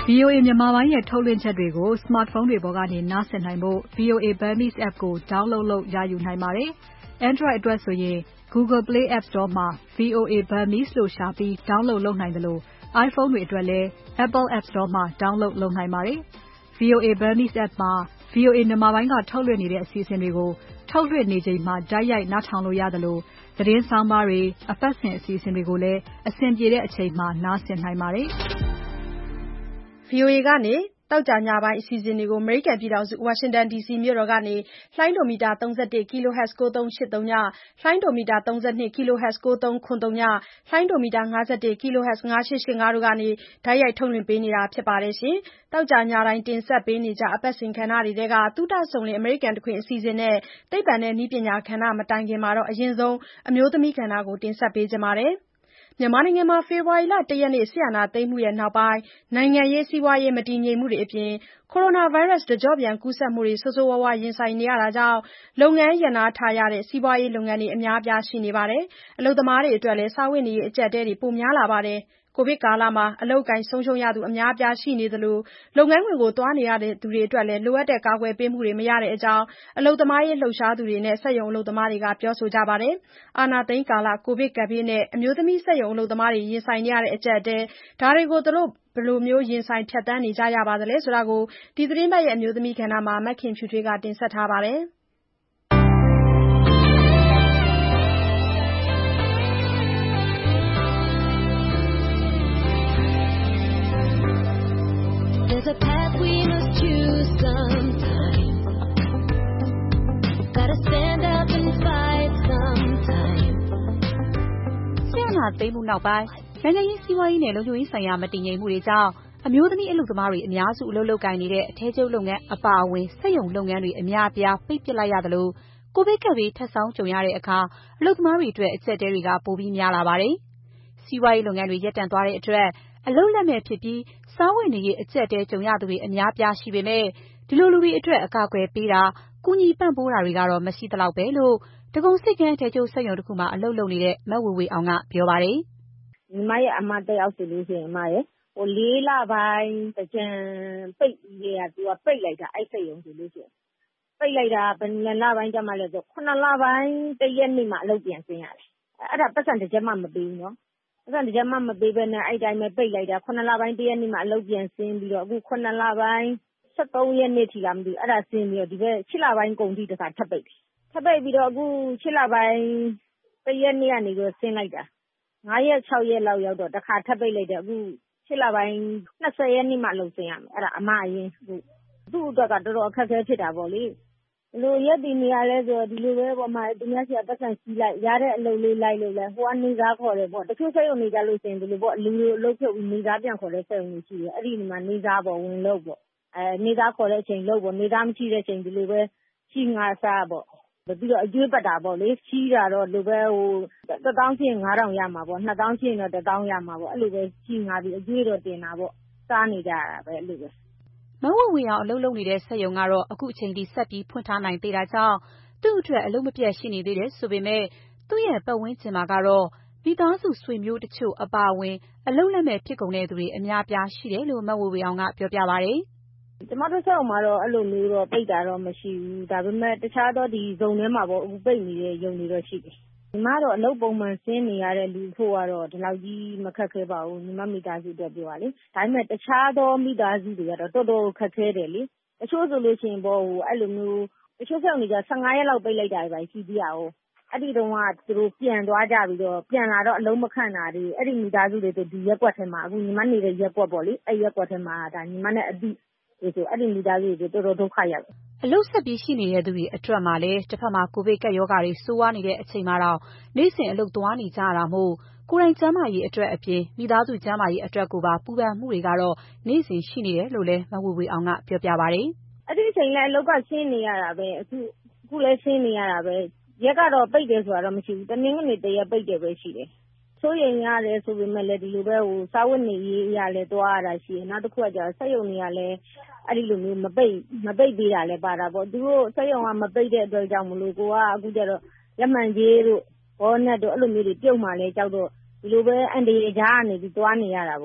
VOA မြန်မာပိုင်းရဲ့ထုတ်လွှင့်ချက်တွေကို smartphone တွေပေါ်ကနေနားဆင်နိုင်ဖို့ VOA Burmese app ကို download လုပ်ရယူနိုင်ပါတယ်။ Android အတွက်ဆိုရင် Google Play App Store မှာ VOA Burmese လို့ရှာပြီး download လုပ်နိုင်သလို iPhone တွေအတွက်လည်း Apple App Store မှာ download လုပ်နိုင်ပါတယ်။ VOA Burmese app မှာ VOA မြန်မာပိုင်းကထုတ်လွှင့်နေတဲ့အစီအစဉ်တွေကို ထုတ်လွှင့်နေချိန်မှာ တိုက်ရိုက်နားထောင်လို့ရသလို သတင်းဆောင်းပါးတွေ အပတ်စဉ်အစီအစဉ်တွေကိုလည်း အဆင်ပြေတဲ့အချိန်မှာ နားဆင်နိုင်ပါတယ်။ VOA ကနေ သောကြာညပိုင်းအစီအစဉ်တွေကို အမေရိကန်ပြည်ထောင်စု ဝါရှင်တန် ဒီစီမြို့တော်ကနေ လိုင်းဒိုမီတာ 31 kHz 9383 ည၊ လိုင်းဒိုမီတာ 32 kHz 9370 ည၊ လိုင်းဒိုမီတာ 51 kHz 5885 တို့ကနေ တိုက်ရိုက်ထုတ်လွှင့်ပေးနေတာဖြစ်ပါတယ်။ သောကြာညတိုင်းတင်ဆက်ပေးနေကျ အပတ်စဉ်ကဏ္ဍတွေထဲက သုတစုံလင် အမေရိကန်တခွင်အစီအစဉ်နဲ့ သိပ္ပံနဲ့နည်းပညာကဏ္ဍမတိုင်ခင် အရင်ဆုံး အမျိုးသမီးကဏ္ဍကို တင်ဆက်ပေးချင်ပါတယ်။ မြန်မာနိုင်ငံမှာ ဖေဖော်ဝါရီလ ၁ ရက်နေ့ စစ်အာဏာသိမ်းမှုနောက်ပိုင်း နိုင်ငံရေး၊ စီးပွားရေး မတည်ငြိမ်မှုတွေအပြင် Coronavirus တကျော့ပြန်ကူးစက်မှုတွေ ဆိုးဆိုးဝါးဝါးရင်ဆိုင်နေရတာကြောင့် လုပ်ငန်းရပ်နားထားရတဲ့ စီးပွားရေးလုပ်ငန်းတွေ အများအပြားရှိနေပါတယ်။ အလုပ်သမားတွေအတွက်လည်း စားဝတ်နေရေးအကျပ်အတည်းတွေ ပိုများလာပါတယ်။ ကိုဗစ်ကာလမှာ အလုပ်အကိုင်ဆုံးရှုံးရသူအများအပြားရှိနေသလို လုပ်ငန်းခွင်သွားနေရသူတွေအတွက်လည်း လိုအပ်တဲ့ကာကွယ်ပေးမှုတွေမရတဲ့အကြောင်း အလုပ်သမားရေးလှုပ်ရှားသူတွေနဲ့ စက်ရုံအလုပ်သမားတွေက ပြောဆိုကြပါတယ်။ အာဏာသိမ်းကာလ ကိုဗစ်ကပ်ဘေးနဲ့ အမျိုးသမီးစက်ရုံအလုပ်သမားတွေရင်ဆိုင်နေရတဲ့အကျပ်အတည်း ဒါတွေကို သူတို့ဘယ်လိုရင်ဆိုင်ဖြတ်သန်းနေကြရပါသလဲဆိုတာ ဒီသီတင်းပတ်ရဲ့ အမျိုးသမီးကဏ္ဍမှာ မခင်ဖြူထွေးက တင်ဆက်ထားပါတယ်။ There's a path we must choose sometime. Gotta stand up and fight sometime. စစ်အာဏာသိမ်းမှုနောက်ပိုင်း နိုင်ငံရေးစီးပွားရေးနဲ့လုံခြုံရေးဆိုင်ရာမတည်ငြိမ်မှုတွေကြောင့် အမျိုးသမီးအလုပ်သမားတွေအများစုအလုပ်လုပ်ကိုင်နေတဲ့အထည်ချုပ်လုပ်ငန်းအပါအဝင် စက်ရုံလုပ်ငန်းတွေအများအပြားပိတ်ပစ်လိုက်ရသလို ကိုဗစ်ကပ်ဘေးထပ်ဆောင်းကြုံရတဲ့အခါ အလုပ်သမားတွေအတွက်အကျပ်အတည်းတွေက ပိုပြီးများလာပါတယ်။ စီးပွားရေးလုပ်ငန်းတွေရပ်တန့်သွားတဲ့အတွက် အလုပ်လက်မဲ့ဖြစ်ပြီး စားဝတ်နေရေးအကျပ်အတည်းကြုံရသူတွေအများအပြားရှိပေမဲ့ ဒီလိုလူတွေအတွက် အကာအကွယ်ပေးတာ၊ ကူညီပံ့ပိုးတာတွေကတော့ မရှိသလောက်ပဲလို့ ဒဂုံဆိပ်ကမ်းအထည်ချုပ်စက်ရုံတခုမှာအလုပ်လုပ်နေတဲ့ မဝေဝေအောင်က ပြောပါတယ်။ "ညီမရဲ့အမတယောက်ဆိုလို့ရှိရင် ၄ လပိုင်းသင်္ကြန်ပိတ်ပြီးကတည်းက သူကပိတ်လိုက်တာ အဲဒီစက်ရုံဆိုလို့ရှိရင်။ ပိတ်လိုက်တာဘယ်နှစ်လပိုင်းကျမှလဲဆိုတော့ ၇ လပိုင်း ၁ ရက်နေ့မှအလုပ်ပြန်ဆင်းရတယ်။ အဲဒါပိုက်ဆံတကျပ်မှမပေးဘူးနော်။ ပိုက်ဆံတကျပ်မှမပေးဘဲနဲ့အဲဒီအတိုင်းပဲပိတ်လိုက်တာ ၇ လပိုင်း ၁ ရက်နေ့မှအလုပ်ပြန်ဆင်းပြီးတော့ အခု ၇ လပိုင်း ၁၃ ရက်နေ့ထိလားမသိဘူး အဲဒါဆင်းပြီးတော့ ဒီဘက် ၈ လပိုင်းကုန်ထိတခါထပ်ပိတ်တယ်။ ထပ်ပိတ်ပြီးတော့ အခု ၈ လပိုင်း ၁ ရက်နေ့ကနေပြီးတော့ဆင်းလိုက်တာ ၅ ရက် ၆ ရက်လောက်ရောက်တော့တခါထပ်ပိတ်လိုက်တယ်။ အခု ၈ လပိုင်း ၂၀ ရက်နေ့မှအလုပ်ဆင်းရမယ်။ အဲဒါအမအရင်သူ့အတွက်ကတော်တော်အခက်အခဲဖြစ်တာပေါ့လေ။ ဘယ်လိုရပ်တည်နေရလဲဆိုတော့ ဒီလိုပဲပေါ့သူများဆီကပိုက်ဆံချေးလိုက် ရတဲ့အလုပ်လေးလိုက်လုပ်လိုက် ဟိုကနေ့စားခေါ်တယ်ပေါ့။ တချို့စက်ရုံတွေကျလို့ရှိရင်ဒီလိုပေါ့ လူတွေကိုအလုပ်ဖြုတ်ပြီးနေ့စားပြန်ခေါ်တဲ့စက်ရုံတွေရှိတယ်။ အဲဒီမှာနေ့စားပေါ့ဝင်လုပ်ပေါ့။ နေ့စားခေါ်တဲ့အချိန်လုပ်ပေါ့ နေ့စားမရှိတဲ့အချိန်ဒီလိုပဲချေးငှားစားပေါ့။ ပြီးတော့အကြွေးပတ်တာပေါ့လေ ချေးတာတော့ဒီလိုပဲ ၁၀,၀၀၀ ချေးရင် ၅,၀၀၀ ရမှာပေါ့။ ၂၀,၀၀၀ ချေးရင်တော့ ၁၀,၀၀၀ ရမှာပေါ့။ အဲလိုပဲချေးငှားပြီးအကြွေးတော့တင်တာပေါ့။ စားနေကြရတာပဲအဲလိုပဲ။ " မဝေဝေအောင်အလုပ်လုပ်နေတဲ့စက်ရုံကတော့ အခုချိန်ထိဆက်ပြီးဖွင့်ထားနိုင်သေးတာကြောင့် သူ့အတွက်အလုပ်မပြတ်ရှိနေသေးတယ်ဆိုပေမဲ့ သူ့ရဲ့ပတ်ဝန်းကျင်မှာကတော့ မိသားစုဆွေမျိုးတချို့အပါအဝင် အလုပ်လက်မဲ့ဖြစ်ကုန်သူတွေအများအပြားရှိတယ်လို့ မဝေဝေအောင်ကပြောပြပါတယ်။ "ကျမတို့စက်ရုံမှာတော့အဲလိုမျိုးတော့ပိတ်တာတော့မရှိဘူး။ ဒါပေမဲ့တခြားသောဒီဇုန်ထဲမှာပေါ့အခုပိတ်နေတဲ့ရုံတွေတော့ရှိတယ်။ ညီမကတော့အလုပ်ပုံမှန်ဆင်းနေရတဲ့လူအဖို့ကတော့ဒီလောက်ကြီးမခက်ခဲပါဘူး။ ညီမမိသားစုအတွက်ပြောတာလေ။ ဒါပေမဲ့တခြားသောမိသားစုတွေကတော့တော်တော်ခက်ခဲတယ်လေ။ တချို့ဆိုလို့ရှိရင်ပေါ့အဲလိုမျိုးတချို့စက်ရုံတွေက၁၅ ရက်လောက်ပိတ်လိုက်တာတွေရှိသေးတာကို။ အဲဒီတုန်းကသူတို့ပြန်သွားကြပြီးတော့ပြန်လာတော့အလုပ်မခန့်တာတွေအဲဒီမိသားစုတွေဆိုဒီရပ်ကွက်ထဲမှာအခုညီမနေတဲ့ရပ်ကွက်ပေါ့လေအဲဒီရပ်ကွက်ထဲမှာဒါညီမနဲ့အသိတွေဆိုအဲဒီမိသားစုတွေဆိုတော်တော်ဒုက္ခရောက်တယ်။ " အလုပ်ဆက်ရှိနေသူတွေအတွက်မှာလည်း တဘက်မှာကိုဗစ်ကပ်ရောဂါတွေဆိုးဝါးနေတဲ့အချိန်မှာတောင် နေ့စဉ်အလုပ်သွားနေကြရတာမို့ ကိုယ်တိုင်ကျန်းမာရေးအတွက်အပြင် မိသားစုကျန်းမာရေးအတွက်ကိုပါ ပူပန်မှုတွေကတော့ နေ့စဉ်ရှိနေတယ်လို့လည်း မဝေဝေအောင်ကပြောပြပါတယ်။ "အဲဒီအချိန်လည်းအလုပ်ကဆင်းနေရတာပဲအခုလည်းဆင်းနေရတာပဲ။ ရက်ကတော့ပိတ်တယ်ဆိုတာတော့မရှိဘူး။ တနင်္ဂနွေ ၁ ရက်ပိတ်တယ်ပဲရှိတယ်။ စိုးရိမ်ရတယ်ဆိုပေမဲ့လည်းဒီလိုပဲစားဝတ်နေရေးအရလည်းသွားရတာရှိတယ်။ နောက်တခုကကျတော့စက်ရုံတွေကလည်းအဲဒီလိုမျိုးမပိတ်ပေးတာလည်းပါတာပေါ့။ သူတို့စက်ရုံကမပိတ်တဲ့အတွက်ကြောင့်မို့လို့ကိုကအခုကျတော့ရက်မှန်ကြေးတို့ဘောနက်တို့အဲလိုမျိုးတွေပြုတ်မှလည်းကြောက်တော့ဒီလိုပဲအန္တရာယ်ကြားကနေပြီးသွားနေရတာပေါ့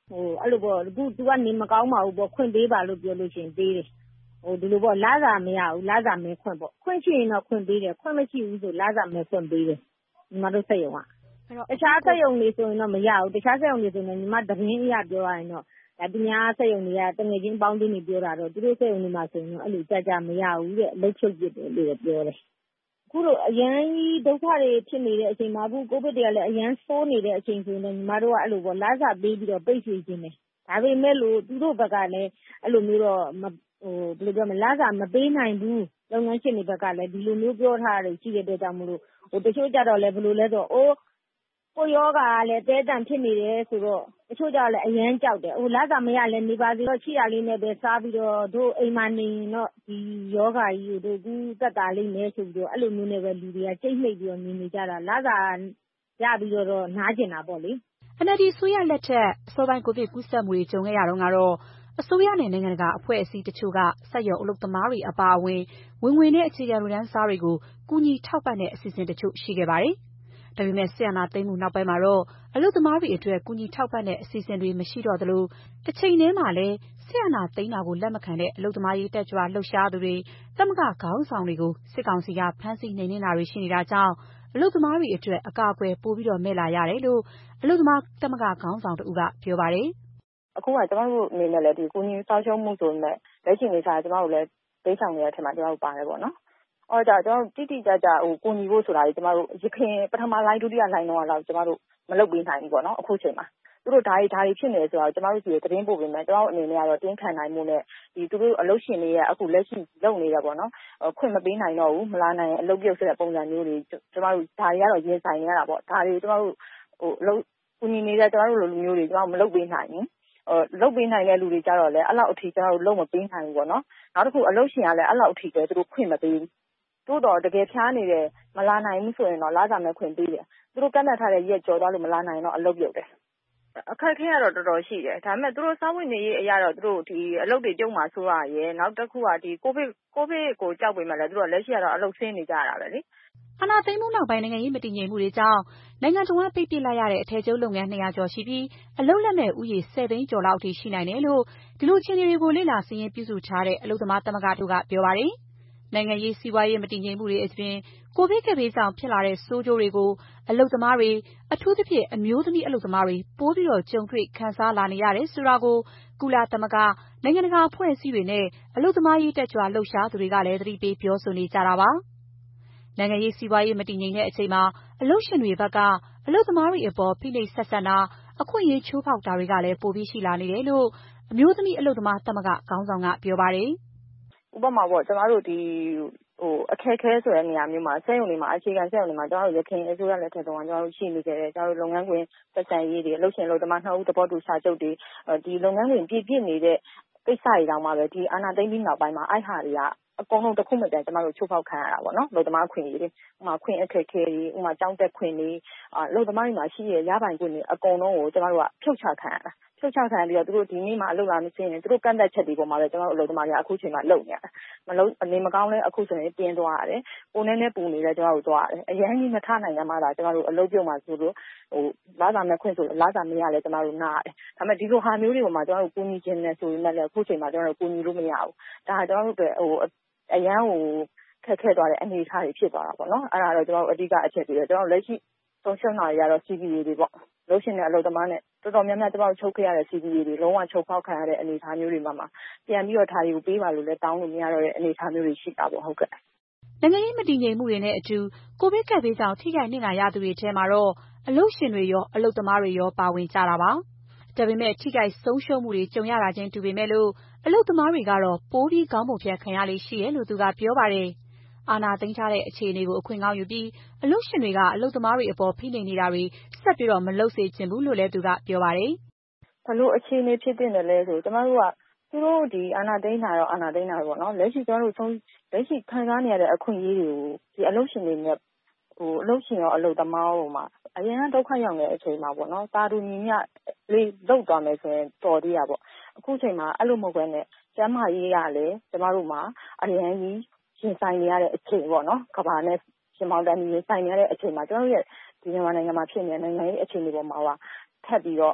အဲ့လိုပေါ့အခု तू ကနေမကောင်းပါဘူးပေါ့ခွင့်ပေးပါလို့ပြောလို့ရှိရင်ပေးတယ်ဒီလိုပေါ့လစာမရဘူးလစာမဲခွင့်ပေါ့ခွင့်ရှိရင်တော့ခွင့်ပေးတယ်ခွင့်မရှိဘူးဆိုလစာမဲခွင့်ပေးတယ်ညီမတို့စက်ရုံကတခြားစက်ရုံတွေဆိုရင်တော့မရဘူးတခြားစက်ရုံတွေဆိုရင်ညီမသတင်းအရပြောရရင်တော့သူများစက်ရုံတွေကတငယ်ချင်းပေါင်းတင်းနေပြောတာတော့သူတို့စက်ရုံတွေမှာဆိုရင်တော့အဲ့လိုကြမရဘူးတဲ့အလုပ်ချုပ်ပြစ်တယ်လို့ပြောတယ်အခုတော့အရန်ကြီးဒုက္ခတွေဖြစ်နေတဲ့အချိန်မှာအခုကိုဗစ်တွေကလည်းအရန်ဆိုးနေတဲ့အချိန်ဆိုရင်ညီမတို့ကအဲ့လိုပေါ့လစာပေးပြီးတော့ပိတ်စီခြင်းတယ်ဒါပေမဲ့လို့သူတို့ဘက်ကလည်းအဲ့လိုမျိုးတော့ဘယ်လိုပြောမလဲလစာမပေးနိုင်ဘူးလုပ်ငန်းရှင်တွေဘက်ကလည်းဒီလိုမျိုးပြောထားတယ်ရှိတဲ့အတွက်ကြောင့်မလို့တချို့ကြတော့လည်းဘယ်လိုလဲဆိုတော့ကိုယောဂါကလည်းတဲတန်ဖြစ်နေတယ်ဆိုတော့တချို့ကြလည်းအရန်ကြောက်တယ်လစာမရလည်းနေပါစေတော့ချိရလေးနဲ့ပဲစားပြီးတော့တို့အိမ်မှာနေရင်တော့ဒီယောဂါကြီးကိုတို့ကူးတက်တာလေးနဲ့ဆိုပြီးတော့အဲ့လိုမျိုးနဲ့ပဲလူတွေကကြိတ်နှိပ်ပြီးတော့နေကြတာလစာရပြီးတော့နားကျင်တာပေါ့လေ NLD အစိုးရလက်ထက်အစောပိုင်းကိုဗစ်ကူးစက်မှုတွေကြုံခဲ့ရတော့ကတော့အစိုးရနဲ့နိုင်ငံတကာအဖွဲ့အစည်းတချို့ကစက်ရုံအလုပ်သမားတွေအပါအဝင်ဝင်ငွေနဲ့အခြေခံလူတန်းစားတွေကိုကူညီထောက်ပံ့တဲ့အစီအစဉ်တချို့ရှိခဲ့ပါတယ်။ဒါပေမဲ့စစ်အာဏာသိမ်းမှုနောက်ပိုင်းမှာတော့အလုပ်သမားတွေအတွက်ကူညီထောက်ပံ့တဲ့အစီအစဉ်တွေမရှိတော့သလိုတစ်ချိန်တည်းမှာလည်းစစ်အာဏာသိမ်းတာကိုလက်မခံတဲ့အလုပ်သမားရေးတက်ကြွလှုပ်ရှားသူတွေသမဂ္ဂခေါင်းဆောင်တွေကိုစစ်ကောင်စီကဖမ်းဆီးနှိမ်နင်းတာတွေရှိနေတာကြောင့်အလုပ်သမားတွေအတွက်အကာအကွယ်ပိုပြီးမဲ့လာရတယ်လို့အလုပ်သမားသမဂ္ဂခေါင်းဆောင်တဦးကပြောပါတယ်။အခုကကျမတို့အနေနဲ့လည်းဒီကိုကြီးစောင့်ရှုံးမှုဆိုပေမဲ့လက်ရှိနေစားကျမတို့လည်းဒိတ်ဆောင်နေတဲ့အထက်မှာကျမတို့ပါတယ်ပေါ့နော်။အော်ဒါကျွန်တော်တိတိကျကျကိုကြီးဖို့ဆိုတာကြီးကျမတို့ရခင်ပထမလိုင်းဒုတိယလိုင်းတော့ကျမတို့မလုပ်ပေးနိုင်ဘူးပေါ့နော်အခုချိန်မှာသူတို့ဒါတွေဖြစ်နေဆိုတော့ကျမတို့ဒီသတင်းပို့ပေးမယ်ကျမတို့အနေနဲ့ကတော့တင်းခံနိုင်မှုနဲ့ဒီသူတို့အလုပ်ရှင်တွေရဲ့အခုလက်ရှိလုပ်နေရပေါ့နော်ခွင့်မပေးနိုင်တော့ဘူးမလာနိုင်အလုပ်ပြုတ်ဆိုတဲ့ပုံစံမျိုးတွေကျမတို့ဒါတွေကတော့ရင်ဆိုင်နေရတာပေါ့ဒါတွေကျမတို့အလုပ်ကူညီနေတဲ့ကျမတို့လိုလူမျိုးတွေကျမတို့မလုပ်ပေးနိုင်ဘူးလုပ်ပေးနိုင်တဲ့လူတွေကြတော့လည်းအဲ့လောက်အထိကျမတို့လုပ်မပေးနိုင်ဘူးပေါ့နော်နောက်တစ်ခုအလုပ်ရှင်ကလည်းအဲ့လောက်အထိပဲသူတို့ခွင့်မပေးဘူးတိုးတော့တကယ်ဖျားနေတယ်မလာနိုင်ဘူးဆိုရင်တော့လာကြမယ်ခွင့်ပေးတယ်သူတို့ကန့်သတ်ထားတဲ့ရက်ကျော်သွားလို့မလာနိုင်တော့အလုပ်ပြုတ်တယ်အခက်အခဲကတော့တော်တော်ရှိတယ်ဒါပေမဲ့သူတို့စားဝတ်နေရေးအရာတော့သူတို့ဒီအလုပ်တွေပြုတ်မှဆိုရရဲနောက်တစ်ခုကဒီကိုဗစ်ကိုကြောက်ပေမဲ့လည်းသူတို့လက်ရှိကတော့အလုပ်ဆင်းနေကြတာပဲလေအာဏာသိမ်းမှုနောက်ပိုင်းနိုင်ငံရေးမတည်ငြိမ်မှုတွေကြောင့်နိုင်ငံတော်ဝန်ပိတ်ပစ်လိုက်ရတဲ့အထည်ချုပ်လုပ်ငန်း200ကျော်ရှိပြီးအလုပ်လက်မဲ့ဥယေ10သိန်းကျော်လောက်အထိရှိနိုင်တယ်လို့ဒီလိုအခြေအနေတွေကိုလေ့လာစာရင်းပြုစုထားတဲ့အလုပ်သမားသမဂ္ဂတို့ကပြောပါတယ်။နိုင်ငံရေးစီးပွားရေးမတည်ငြိမ်မှုတွေအပြင်ကိုဗစ်ကပ်ဘေးကြောင့်ဖြစ်လာတဲ့ဆိုးကျိုးတွေကိုအလုပ်သမားတွေအထူးသဖြင့်အမျိုးသမီးအလုပ်သမားတွေပိုပြီးကြုံတွေ့ခံစားလာနေရတယ်ဆိုတာကိုကုလသမဂ္ဂနိုင်ငံတကာအဖွဲ့အစည်းတွေနဲ့အလုပ်သမားရေးတက်ကြွလှုပ်ရှားသူတွေကလည်းသတိပေးပြောဆိုနေကြတာပါ။နိုင်ငံရေးစီးပွားရေးမတည်ငြိမ်တဲ့အချိန်မှာအလုပ်ရှင်တွေဘက်ကအလုပ်သမားတွေအပေါ်ဖိနှိပ်ဆက်ဆံတာအခွင့်အရေးချိုးဖောက်တာတွေကလည်းပိုပြီးရှိလာနေတယ်လို့အမျိုးသမီးအလုပ်သမားသမဂ္ဂခေါင်းဆောင်ကပြောပါတယ်။ဥပမာပေါ့ကျမတို့ဒီအခက်ခဲဆိုတဲ့နေရာမျိုးမှာစက်ရုံတွေမှာအခြေခံစက်ရုံတွေမှာကျမတို့ရခိုင်အစိုးရလက်ထက်တုန်းကကျမတို့ရှိနေကြတယ်ကျမတို့လုပ်ငန်းခွင်သက်ဆိုင်ရေးတွေအလုပ်ရှင်အလုပ်သမားနှစ်ဦးသဘောတူစာချုပ်တွေဒီလုပ်ငန်းခွင်ပြည့်နေတဲ့ကိစ္စတွေတောင်မှပဲဒီအာဏာသိမ်းပြီးနောက်ပိုင်းမှာအဲ့ဟာတွေကအကုန်လုံးတစ်ခုမှတည်းကျမတို့ချိုးဖောက်ခံရတာပေါ့နော်အလုပ်သမားခွင့်ရေးတွေဥပမာခွင့်အခက်ခဲတွေဥပမာကြောင်းတက်ခွင့်တွေအလုပ်သမားတွေမှာရှိရရပိုင်ခွင့်တွေအကုန်လုံးကိုကျမတို့ကဖြုတ်ချခံရတာဖြုတ်ချခံပြီးတော့သူတို့ဒီနေ့မှအလုပ်လာမစင်းရင်သူတို့ကန့်သက်ချက်တွေပေါ်မှာပဲကျမတို့အလုပ်သမားတွေကအခုချိန်မှာလုပ်နေရတာမလုပ်အနေမကောင်းလဲအခုဆိုရင်ပြင်းသွားရတယ်ပုံနဲ့ပူနေလဲကျမတို့သွားရတယ်အရင်ကြီးမထနိုင်ရမှသာကျမတို့အလုပ်ပြုတ်မှဆိုလို့လာစာမဲ့ခွင့်ဆိုလာစာမရလဲကျမတို့နားရတယ်ဒါပေမဲ့ဒီလိုဟာမျိုးတွေပေါ်မှာကျမတို့ကူညီခြင်းနဲ့ဆိုရင်လည်းအခုချိန်မှာကျမတို့ကူညီလို့မရဘူးဒါကျမတို့ပဲအရန်ကိုခက်ခဲသွားတဲ့အနေအထားတွေဖြစ်သွားတာပေါ့နော်အဲ့ဒါတော့ကျမတို့အဓိကအချက်တွေကျမတို့လက်ရှိဆုံးရှုံးတာတွေကတော့ CBA တွေပေါ့လို့ရှင်တဲ့အလုပ်သမားနဲ့တော်တော်များများကျမတို့ချုပ်ခဲ့ရတဲ့ CBA တွေလုံးဝချုပ်ဖောက်ခံရတဲ့အနေအထားမျိုးတွေမှာပြန်ပြီးတော့ဒါတွေကိုပေးပါလို့လည်းတောင်းလို့မရတော့တဲ့အနေအထားမျိုးတွေရှိတာပေါ့ဟုတ်ကဲ့နိုင်ငံရေးမတည်ငြိမ်မှုတွေနဲ့အတူကိုဗစ်ကပ်ဘေးကြောင့်ထိခိုက်နစ်နာရသူတွေထဲမှာတော့အလုပ်ရှင်တွေရောအလုပ်သမားတွေရောပါဝင်ကြတာပါဒါပေမဲ့ထိခိုက်ဆုံးရှုံးမှုတွေကြုံရတာချင်းတူပေမဲ့လို့အလုပ်သမားတွေကတော့ပိုပြီးခေါင်းပုံဖြတ်ခံရလေရှိတယ်လို့သူကပြောပါတယ်အာဏာသိမ်းထားတဲ့အခြေအနေကိုအခွင့်ကောင်းယူပြီးအလုပ်ရှင်တွေကအလုပ်သမားတွေအပေါ်ဖိနှိပ်နေတာတွေဆက်ပြီးမလုပ်စေချင်ဘူးလို့လည်းသူကပြောပါတယ်ဘလို့အခြေအနေဖြစ်တဲ့လဲဆိုကျမတို့ကသူတို့ဒီအာဏာသိမ်းတာတော့အာဏာသိမ်းတာပေါ့နော်လက်ရှိကျမတို့လက်ရှိခံစားနေရတဲ့အခွင့်အရေးတွေကိုဒီအလုပ်ရှင်တွေနဲ့အလုပ်ရှင်ရောအလုပ်သမားရောမှာအရင်ကဒုက္ခရောက်နေတဲ့အချိန်မှာပေါ့နော်တာတူညီမျှလေးလောက်သွားမယ်ဆိုရင်တော်သေးတာပေါ့အခုချိန်မှာအဲ့လိုမဟုတ်ဘဲနဲ့ကျမ်းမာရေးရလဲကျမတို့မှာအရင်ကြီးရှင်ဆိုင်နေရတဲ့အချိန်ပေါ့နော်ကဘာနဲ့ရှင်မောင်တန်းကြီးဆိုင်နေရတဲ့အချိန်မှာကျမတို့ရဲ့ဒီမြန်မာနိုင်ငံမှာဖြစ်နေတဲ့နိုင်ငံရေးအခြေအနေပေါ်မှာထပ်ပြီးတော့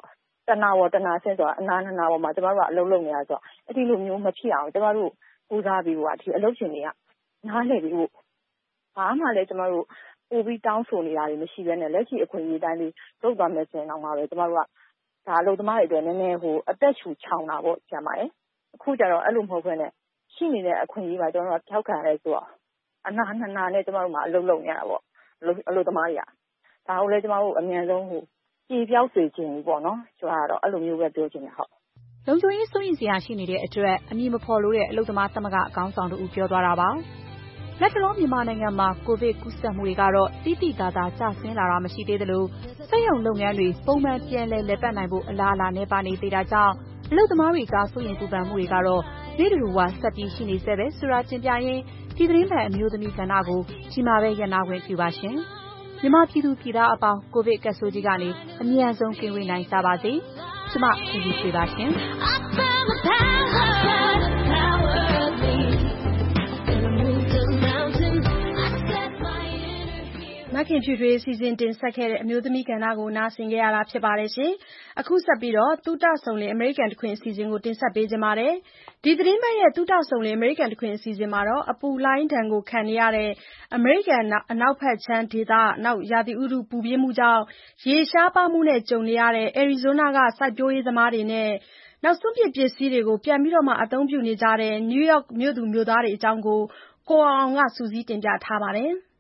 တနာပေါ်တနာဆင့်ဆိုတာအနာနာပေါ်မှာကျမတို့ကအလုပ်လုပ်နေတာဆိုတော့အဲ့ဒီလိုမျိုးမဖြစ်အောင်ကျမတို့ပူစားပြီးတော့ဒီအလုပ်ရှင်တွေကနားလည်ပြီးတော့ဘာမှလည်းကျမတို့ပို့ပြီးတောင်းဆိုနေတာတွေမရှိဘဲနဲ့လက်ရှိအခွင့်အရေးတိုင်းလေးလုပ်သွားမယ်ဆိုရင်တော့မှပဲကျမတို့ကဒါအလုပ်သမားတွေအတွက်နည်းနည်းအသက်ရှူချောင်တာပေါ့ကျမရဲ့အခုကျတော့အဲ့လိုမဟုတ်ဘဲနဲ့ရှိနေတဲ့အခွင့်အရေးပါကျမတို့ထောက်ခံရဲဆိုတော့အနာနာနဲ့ကျမတို့မှအလုပ်လုပ်နေရတာပေါ့အလုပ်သမားတွေကဒါကိုလည်းကျမတို့အမြန်ဆုံးပြေပြောက်စေခြင်းပေါ့နော်ကျွန်တော်ကတော့အဲ့လိုမျိုးပဲပြောချင်တယ်ဟုတ်လုံခြုံရေးစိုးရိမ်စရာရှိနေတဲ့အတွက်အမည်မဖော်လို့တဲ့အလုပ်သမားသမဂ္ဂအကောင်းဆောင်တို့ပြောသွားတာပါလက်တလုံးမြန်မာနိုင်ငံမှာကိုဗစ်ကူးစက်မှုတွေကတော့တိတိကျကျကျဆင်းလာတာမရှိသေးသလိုစက်ရုံလုပ်ငန်းတွေပုံမှန်ပြန်လည်ပတ်နိုင်ဖို့အလားအလာနဲ့ပါနေသေးတာကြောင့်အလုပ်သမားတွေကစိုးရိမ်ပူပန်မှုတွေကတော့နေ့တူဝါဆက်ပြီးရှိနေဆဲပဲဆိုတာတင်ပြရင်းဒီသတင်းပတ်အမျိုးသမီးကဏ္ဍကိုကြီးမားပဲရန်နာခွင့်ပြုပါရှင်မြန်မာပြည်သူပြည်သားအပေါင်းကိုဗစ်ကပ်ဆိုးကြီးကနေအမြန်ဆုံးကင်းဝေးနိုင်ကြပါစေကျမပြည်သူတွေပါရှင်မခင်ဖြူထွေးစီစဉ်တင်ဆက်ခဲ့တဲ့အမျိုးသမီးကဏ္ဍကိုနားဆင်ကြရတာဖြစ်ပါတယ်ရှင်။အခုဆက်ပြီးတော့သုတဆုံလင်အမေရိကန်တခွင်အစီအစဉ်ကိုတင်ဆက်ပေးကြပါမယ်။ဒီသတင်းပတ်ရဲ့သုတဆုံလင်အမေရိကန်တခွင်အစီအစဉ်မှာတော့အပူလှိုင်းဒဏ်ကိုခံနေရတဲ့အမေရိကန်အနောက်ဘက်ခြမ်းဒေသနောက်ရာသီဥတုပူပြင်းမှုကြောင့်ရေရှားပါမှုနဲ့ကြုံနေရတဲ့အရီဇိုးနားကစိုက်ပျိုးရေးသမားတွေနဲ့နောက်စွန့်ပစ်ပစ္စည်းတွေကိုပြန်ပြီးတော့မှအသုံးပြုနေကြတဲ့နယူးယောက်မြို့သူမြို့သားတွေအကြောင်းကိုကိုအောင်ကစူးစီးတင်ပြထားပါတယ်။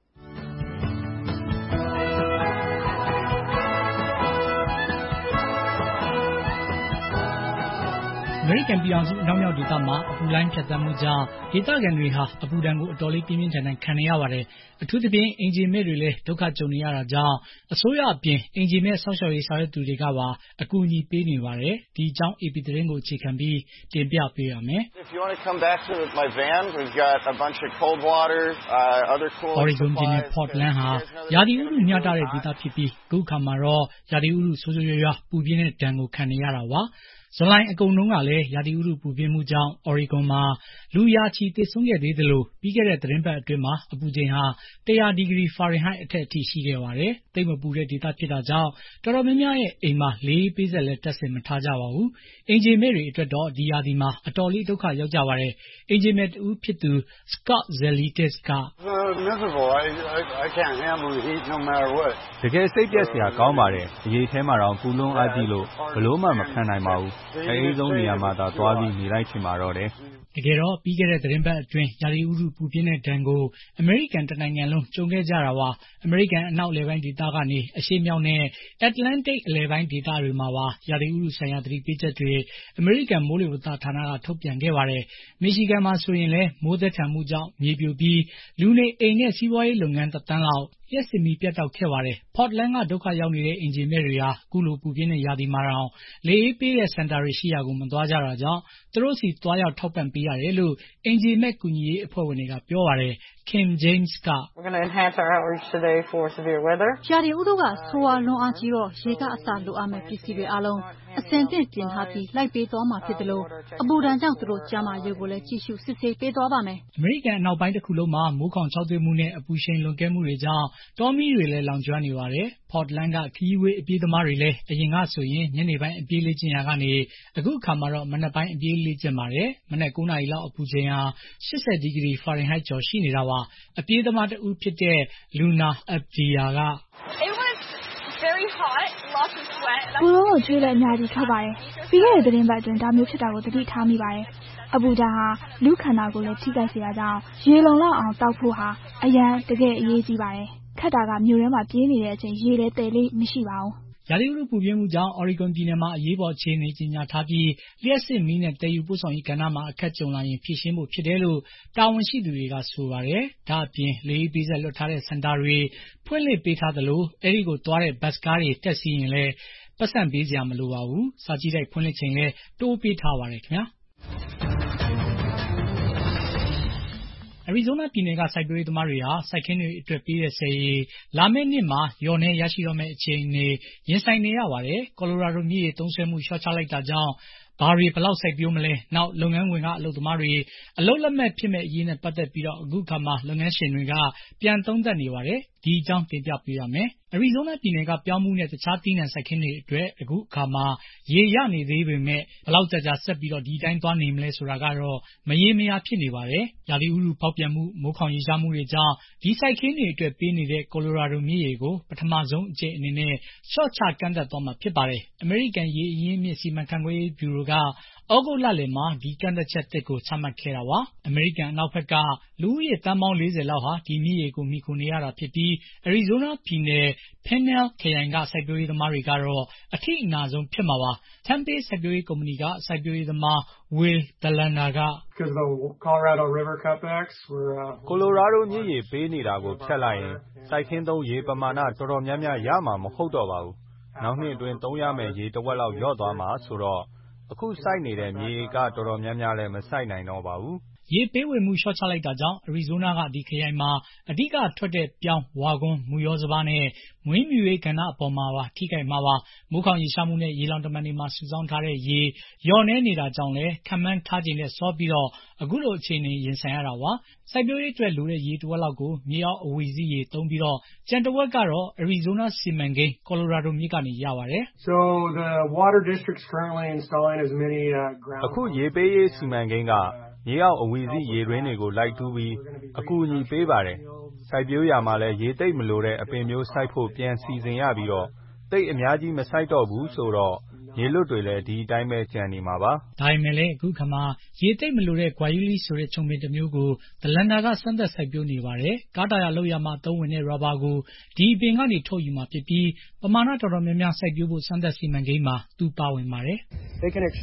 အမေရိကန်ပြည်ထောင်စုအနောက်မြောက်ဒေသမှာအပူလိုင်းဖြတ်သန်းမှုကြောင့်ဒေသခံတွေဟာအပူဒဏ်ကိုအတော်လေးပြင်းပြင်းထန်ထန်ခံနေရပါတယ်။အထူးသဖြင့်အင်ဂျင်မဲ့တွေလည်းဒုက္ခကြုံနေရတာကြောင့်အစိုးရအပြင်အင်ဂျင်မဲ့ဆောက်ရှောက်ရေးဆောင်ရွက်သူတွေကပါအကူအညီပေးနေပါတယ်။ဒီအကြောင်း AP သတင်းကိုအခြေခံပြီးတင်ပြပေးရမယ်။ Oregon ပြည်နယ် Portland ဟာရာသီဥတုမျှတတဲ့ဒေသဖြစ်ပြီးအခုအခါမှာတော့ရာသီဥတုဆိုးဆိုးရွားရွားပူပြင်းတဲ့ဒဏ်ကိုခံနေရတာပါ။ဇူလိုင်အကုန်လုံးကလည်းရာသီဥတုပူပြင်းမှုကြောင့် Oregon မှာလူရာချီသေဆုံးခဲ့သေးသလိုပြီးခဲ့တဲ့သတင်းပတ်အတွင်းမှာအပူချိန်ဟာ100 ဒီဂရီဖာရင်ဟိုက်အထက်အထိရှိခဲ့ပါတယ်။သိပ်မပူတဲ့ဒေသဖြစ်တာကြောင့်တော်တော်များများရဲ့အိမ်မှာလေအေးပေးစက်လည်းတပ်ဆင်မထားကြပါဘူး။အင်ဂျင်မဲ့တွေအတွက်တော့ဒီရာသီမှာအတော်လေးဒုက္ခရောက်ကြပါတယ်။အင်ဂျင်မဲ့တူဖြစ်သူ Scott Zelitis ကတကယ်စိတ်ပျက်စရာကောင်းပါတယ်။အရေးထဲမှာတော့ပူလွန်းအားကြီးလို့ဘလို့မှမခံနိုင်ပါဘူး။အအေးဆုံးနေရာမှာသာသွားပြီးနေလိုက်ချင်ပါတော့တယ်။တကယ်တော့ပြီးခဲ့တဲ့သတင်းပတ်အတွင်းရာသီဥတုပူပြင်းတဲ့ဒဏ်ကိုအမေရိကန်တနိုင်ငံလုံးကြုံခဲ့ကြတာပါ။အမေရိကန်အနောက်အလယ်ပိုင်းဒေသကနေအရှေ့မြောက်နဲ့ Atlantic အလယ်ပိုင်းဒေသတွေမှာပါရာသီဥတုဆိုင်ရာသတိပေးချက်တွေအမေရိကန်မိုးလေဝသဌာနကထုတ်ပြန်ခဲ့ပါတယ်။မီရှီဂန်မှာဆိုရင်လည်းမိုးသက်ထန်မှုကြောင့်မြေပြိုပြီးလူနေအိမ်နဲ့စီးပွားရေးလုပ်ငန်း1 သန်းလောက်လျှပ်စစ်မီးပြတ်တောက်ခဲ့ပါတယ်။ Portland ကဒုက္ခရောက်နေတဲ့အင်ဂျင်မဲ့တွေဟာအခုလိုပူပြင်းတဲ့ရာသီမှာတောင်လေအေးပေးတဲ့စင်တာတွေရှိရာကိုမသွားကြတာကြောင့်သူတို့စီသွားရောက်ထောက်ပံ့ပေးရတယ်လို့အင်ဂျင်မဲ့ကူညီရေးအဖွဲ့ဝင်တွေကပြောပါတယ်။ Kim James ကရာသီဥတုကဆိုးဝါးလွန်းအားကြီးတော့ရေကအစလိုအပ်မဲ့ပစ္စည်းတွေအားလုံးအဆင်သင့်ပြင်ထားပြီးလိုက်ပေးသွားမှာဖြစ်တယ်လို့အပူဒဏ်ကြောင့်သူတို့ကျန်းမာရေးကိုလည်းကြည့်ရှုစစ်ဆေးပေးသွားပါမယ်။အမေရိကန်အနောက်ပိုင်းတစ်ခုလုံးမှာမိုးခေါင်ခြောက်သွေ့မှုနဲ့အပူရှိန်လွန်ကဲမှုတွေကြောင့်တောမီးတွေလည်းလောင်ကျွမ်းနေပါတယ်။ Portland ကခရီးဝေးအပြေးသမားတွေလည်းအရင်ကဆိုရင်ညနေပိုင်းအပြေးလေ့ကျင့်ရာကနေအခုအခါမှာတော့မနက်ပိုင်းအပြေးလေ့ကျင့်ပါတယ်။မနက်9 နာရီလောက်အပူချိန်ဟာ80 ဒီဂရီဖာရင်ဟိုက်ကျော်ရှိနေတာပါ။အပြေးသမားတဦးဖြစ်တဲ့ Luna Abdiya ကပူလုံးကိုကျွေးလည်းအများကြီးထွက်ပါတယ်။ပြီးခဲ့တဲ့သတင်းပတ်အတွင်းဒါမျိုးဖြစ်တာကိုသတိထားမိပါတယ်။အပူဓာတ်ဟာလူခန္ဓာကိုယ်လည်းထိခိုက်စေတာကြောင့်ရေလုံလောက်အောင်တောက်ဖို့ဟာအရန်တကယ်အရေးကြီးပါတယ်။ခက်တာကမြို့ထဲမှာပြေးနေတဲ့အချိန်ရေလည်းတည်လေးမရှိပါဘူး။ရာသီဥတုပူပြင်းမှုကြောင့် Oregon ပြည်နယ်မှာအရေးပေါ်အခြေအနေကြေညာထားပြီးလျှပ်စစ်မီးနဲ့တည်ယူပို့ဆောင်ရေးကဏ္ဍမှာအခက်ကြုံလာရင်ဖြေရှင်းဖို့ဖြစ်တယ်လို့တာဝန်ရှိသူတွေကဆိုပါတယ်။ဒါ့အပြင်လေအေးပေးစက်လွှတ်ထားတဲ့စင်တာတွေဖွင့်လှစ်ပေးထားသလိုအဲဒီကိုသွားတဲ့ဘတ်စ်ကားတွေတက်စီးရင်လည်းပတ်စံပေးစရာမလိုပါဘူး။စာကြည့်တိုက်ဖွင့်လှစ်ချိန်လည်းတိုးပေးထားပါတယ်ခင်ဗျာ။အရီဇိုးနားပြည်နယ်ကစိုက်ပျိုးရေးသမားတွေဟာစိုက်ခင်းတွေအတွက်ပေးတဲ့ဆည်ရေလာမယ့်နှစ်မှာလျော်နှဲရရှိတော့မယ့်အခြေအနေရင်ဆိုင်နေရပါတယ်။ ကော်လိုရာဒိုမြစ်ရေသုံးစွဲမှုလျှော့ချလိုက်တာကြောင့်ဘာတွေဘယ်လောက်စိုက်ပျိုးမလဲနောက်လုပ်ငန်းခွင်ကအလုပ်သမားတွေအလုပ်လက်မဲ့ဖြစ်မဲ့အရေးနဲ့ပတ်သက်ပြီးတော့အခုခါမှာလုပ်ငန်းရှင်တွေကပြန်သုံးသပ်နေပါတယ်။ဒီအကြောင်းတင်ပြပေးရမယ်။ Arizona ပြည်နယ်ကပြောင်းဖူးနဲ့တခြားသီးနှံစိုက်ခင်းတွေအတွက်အခုအခါမှာရေရနေသေးပေမဲ့ဘယ်လောက်ကြာဆက်ပြီးဒီအတိုင်းသွားနေမလဲဆိုတာကတော့မရေမရာဖြစ်နေပါတယ်။ရာသီဥတုဖောက်ပြန်မှုမိုးခေါင်ရေရှားမှုတွေကြောင့်ဒီစိုက်ခင်းတွေအတွက်ပေးနေတဲ့ Colorado မြစ်ရေကိုပထမဆုံးအကြိမ်အနေနဲ့လျှော့ချကန့်သတ်သွားမှာဖြစ်ပါတယ်။ အမေရိကန်ရေအရင်းအမြစ်စီမံခန့်ခွဲရေးဗျူရိုကဩဂုတ်လလယ်မှာဒီကန့်သတ်ချက်သစ်ကိုချမှတ်ခဲ့တာပါ။ အမေရိကန်အနောက်ဘက်ကလူဦးရေသန်းပေါင်း40လောက်ဟာဒီမြစ်ရေကိုမှီခိုနေရတာဖြစ်ပြီး Arizona ပြည်နယ် Pinal ခရိုင်ကစိုက်ပျိုးရေးသမားတွေကတော့အထိအနာဆုံးဖြစ်မှာပါ။ Tempe စိုက်ပျိုးရေးကုမ္ပဏီကစိုက်ပျိုးရေးသမား Will Delander က Colorado မြစ်ရေပေးနေတာကိုဖြတ်လိုက်ရင်စိုက်ခင်းသုံးရေပမာဏတော်တော်များများရမှာမဟုတ်တော့ပါဘူး။နောက်နှစ်အတွင်းသုံးရမယ့်ရေတဝက်လောက်လျော့သွားမှာဆိုတော့အခုစိုက်နေတဲ့မြေဧကတော်တော်များများလည်းမစိုက်နိုင်တော့ပါဘူး။ရေပေးဝေမှုလျှော့ချလိုက်တာကြောင့် Arizona ကဒီခရိုင်မှာအဓိကထွက်တဲ့ပြောင်း၊ဝါခွန်း၊မုယောစပါးနဲ့မွေးမြူရေးကဏ္ဍအပေါ်မှာပါထိခိုက်မှာပါ။မိုးခေါင်ရေရှားမှုနဲ့ရေလှောင်တမံတွေမှာစုဆောင်းထားတဲ့ရေလျော့နည်းနေတာကြောင့်လည်းခန့်မှန်းထားချိန်ထက်စောပြီးအခုလိုအခြေအနေရင်ဆိုင်ရတာပါ။စိုက်ပျိုးရေးအတွက်လိုတဲ့ရေတဝက်လောက်ကိုမြေအောက်အဝီစိရေသုံးပြီးကျန်တဝက်ကတော့ Arizona စီမံကိန်း Colorado မြစ်ကနေရပါတယ်။အခုရေပေးရေးစီမံကိန်းကမြေအောက်အဝီစိရေတွင်းတွေကိုလိုက်တူးပြီးအကူအညီပေးပါတယ်။စိုက်ပျိုးရာမှာလည်းရေသိပ်မလိုတဲ့အပင်မျိုးစိုက်ဖို့ပြန်စီစဉ်ရပြီးသိပ်အများကြီးမစိုက်တော့ဘူးဆိုတော့ရေလွတ်တွေလည်းဒီအတိုင်းပဲကျန်နေမှာပါ။ဒါပေမဲ့လည်းအခုခါမှာရေသိပ်မလိုတဲ့ Guayuli ဆိုတဲ့ခြုံပင်တစ်မျိုးကို Delander ကစမ်းသပ်စိုက်ပျိုးနေပါတယ်။ကားတာယာလုပ်ရာမှာအသုံးဝင်တဲ့ rubber ကိုဒီအပင်ကနေထုတ်ယူမှာဖြစ်ပြီးပမာဏတော်တော်များများစိုက်ပျိုးဖို့စမ်းသပ်စီမံကိန်းမှာသူပါဝင်ပါတယ်။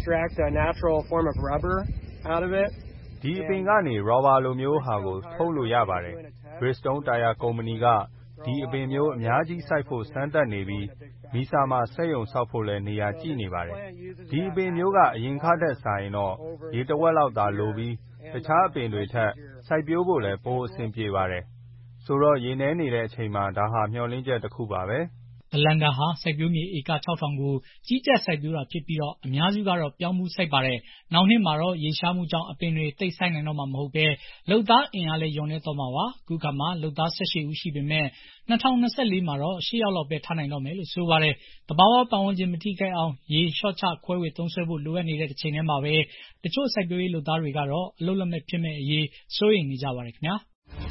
ဒီအပင်ကနေ rubber လိုမျိုးဟာကိုထုတ်လို့ရပါတယ်။ Bridgestone တာယာကုမ္ပဏီကဒီအပင်မျိုးအများကြီးစိုက်ဖို့စမ်းသပ်နေပြီးမီဆာမှာစက်ရုံဆောက်ဖို့လည်းနေရာကြည့်နေပါတယ်။ဒီအပင်မျိုးကအရင်ကထက်စာရင်ရေတဝက်လောက်သာလိုပြီးတခြားအပင်တွေထက်စိုက်ပျိုးဖို့လည်းပိုအဆင်ပြေပါတယ်။ဆိုတော့ရေနည်းနေတဲ့အချိန်မှာဒါဟာမျှော်လင့်ချက်တစ်ခုပါပဲ။ Delander ဟာစိုက်ပျိုးမြေဧက 6000 ကိုကြီးကြပ်စိုက်ပျိုးတာဖြစ်ပြီးအများစုကတော့ပြောင်းဖူးစိုက်ပါတယ်။နောက်နှစ်မှာရေရှားမှုကြောင့်အပင်တွေသိပ်စိုက်နိုင်တော့မှာမဟုတ်ဘဲလုပ်သားအင်အားလည်းလျော့နည်းသွားမှာပါ။အခုခါမှာလုပ်သား18ဦးရှိပေမဲ့2024မှာ8ယောက်လောက်ပဲထားနိုင်တော့မယ်လို့ဆိုပါတယ်။သဘာဝပတ်ဝန်းကျင်မထိခိုက်အောင်ရေလျှော့ချခွဲဝေသုံးစွဲဖို့လိုအပ်နေတဲ့တစ်ချိန်တည်းမှာပဲတချို့စိုက်ပျိုးရေးလုပ်သားတွေကတော့အလုပ်လက်မဲ့ဖြစ်မယ့်အရေးစိုးရိမ်နေကြပါတယ်ခင်ဗျာ။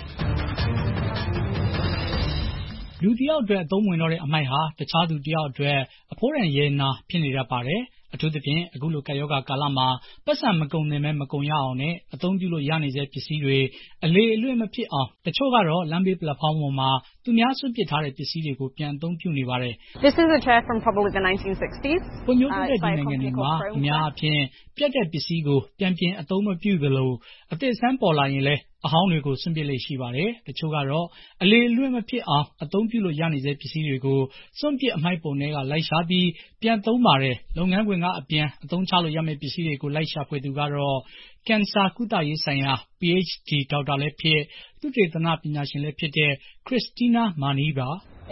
လူတစ်ယောက်အတွက်အသုံးမဝင်တော့တဲ့အမှိုက်ဟာတခြားသူတစ်ယောက်အတွက်အဖိုးတန်ရတနာဖြစ်နေတတ်ပါတယ်။အထူးသဖြင့်အခုလိုကပ်ရောဂါကာလမှာပိုက်ဆံမကုန်သင့်ပဲမကုန်ရအောင်နဲ့အသုံးပြုလို့ရနေဆဲပစ္စည်းတွေအလေအလွင့်မဖြစ်အောင်တချို့ကတော့လမ်းဘေးပလက်ဖောင်းပေါ်မှာသူများစွန့်ပစ်ထားတဲ့ပစ္စည်းတွေကိုပြန်အသုံးပြုနေပါတယ်။ ဖွံ့ဖြိုးတိုးတက်တဲ့ဒီနိုင်ငံတွေမှာအများအားဖြင့်ပြတ်တဲ့ပစ္စည်းကိုပြန်ပြင်အသုံးမပြုသလိုအသစ်အဆန်းပေါ်လာရင်လည်းအဟောင်းတွေကိုစွန့်ပစ်လေ့ရှိပါတယ်။တချို့ကတော့အလေအလွင့်မဖြစ်အောင်အသုံးပြုလို့ရနေဆဲပစ္စည်းတွေကိုစွန့်ပစ်အမှိုက်ပုံထဲကလိုက်ရှာပြီးပြန်သုံးပါတယ်။လုပ်ငန်းခွင်ကအပြန်အသုံးချလို့ရမယ့်ပစ္စည်းတွေကိုလိုက်ရှာဖွေသူကတော့ကင်ဆာကုသရေးဆိုင်ရာ PhD ဒေါက်တာလည်းဖြစ်သုတေသနပညာရှင်လည်းဖြစ်တဲ့ Christina Mani ပါ။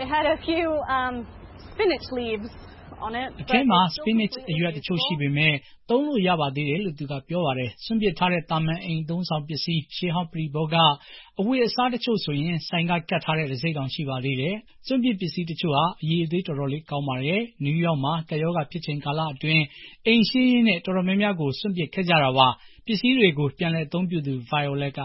အထဲမှာ spinach အရွက်တချို့ရှိပေမဲ့သုံးလို့ရပါသေးတယ်လို့သူကပြောပါတယ်။စွန့်ပစ်ထားတဲ့သာမန်အိမ်အသုံးအဆောင်ပစ္စည်းရှေးဟောင်းပရိဘောဂအဝတ်အစားတချို့ဆိုရင်ဆိုင်ကကပ်ထားတဲ့တံဆိပ်တောင်ရှိပါသေးတယ်။စွန့်ပစ်ပစ္စည်းတချို့ဟာအရည်အသွေးတော်တော်လေးကောင်းပါတယ်။နယူးယောက်မှာကပ်ရောဂါဖြစ်ချိန်ကာလအတွင်းအိမ်ရှင်းရင်းနဲ့တော်တော်များများကိုစွန့်ပစ်ခဲ့ကြတာပါ။ပစ္စည်းတွေကိုပြန်လည်အသုံးပြုသူ Violet က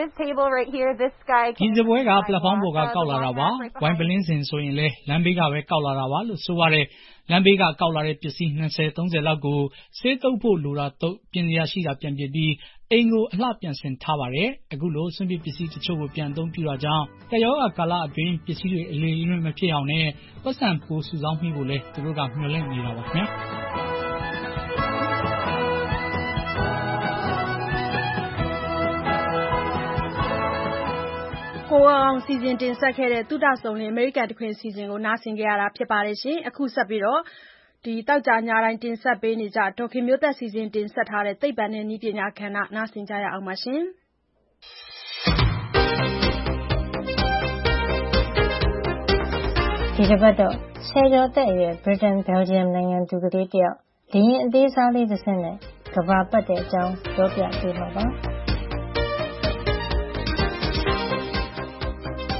ဒီစားပွဲကပလက်ဖောင်းပေါ်ကကောက်လာတာပါ။ဝိုင်ပလင်းစင်ဆိုရင်လည်းလမ်းဘေးကပဲကောက်လာတာပါလို့ဆိုပါတယ်။လမ်းဘေးကကောက်လာတဲ့ပစ္စည်း20-30လောက်ကိုဆေးသုတ်ဖို့လိုတာသုတ်ပြင်စရာရှိတာပြန်ပြင်ပြီးအိမ်ကိုအလှပြန်ဆင်ထားပါတယ်။အခုလိုစွန့်ပစ်ပစ္စည်းတချို့ကိုပြန်အသုံးပြုတာကြောင့်ကပ်ရောဂါကာလအတွင်းပစ္စည်းတွေအလေအလွင့်မဖြစ်အောင်နဲ့ပိုက်ဆံပိုစုဆောင်းမိဖို့လည်းသူတို့ကမျှော်လင့်နေတာပါခင်ဗျာ။ကိုအောင်စီစဉ်တင်ဆက်ခဲ့တဲ့သုတဆုံလင်အမေရိကန်တခွင်စီစဉ်ကိုနားဆင်ကြရတာဖြစ်ပါတယ်ရှင်။အခုဆက်ပြီးတောက်ကြညတိုင်းတင်ဆက်ပေးနေကြဒေါခင်မျိုးသက်စီစဉ်တင်ဆက်ထားတဲ့သိပ္ပံနဲ့နည်းပညာကဏ္ဍနားဆင်ကြရအောင်ပါရှင်။ဒီတစ်ပတ်တော့ဆယ်ကျော်သက်အရွယ် Britain Belgium နိုင်ငံသူကလေးတယောက်လေယာဉ်အသေးစားလေးတစ်စင်းနဲ့ကမ္ဘာပတ်တဲ့အကြောင်းပြောပြပေးမှာပါ။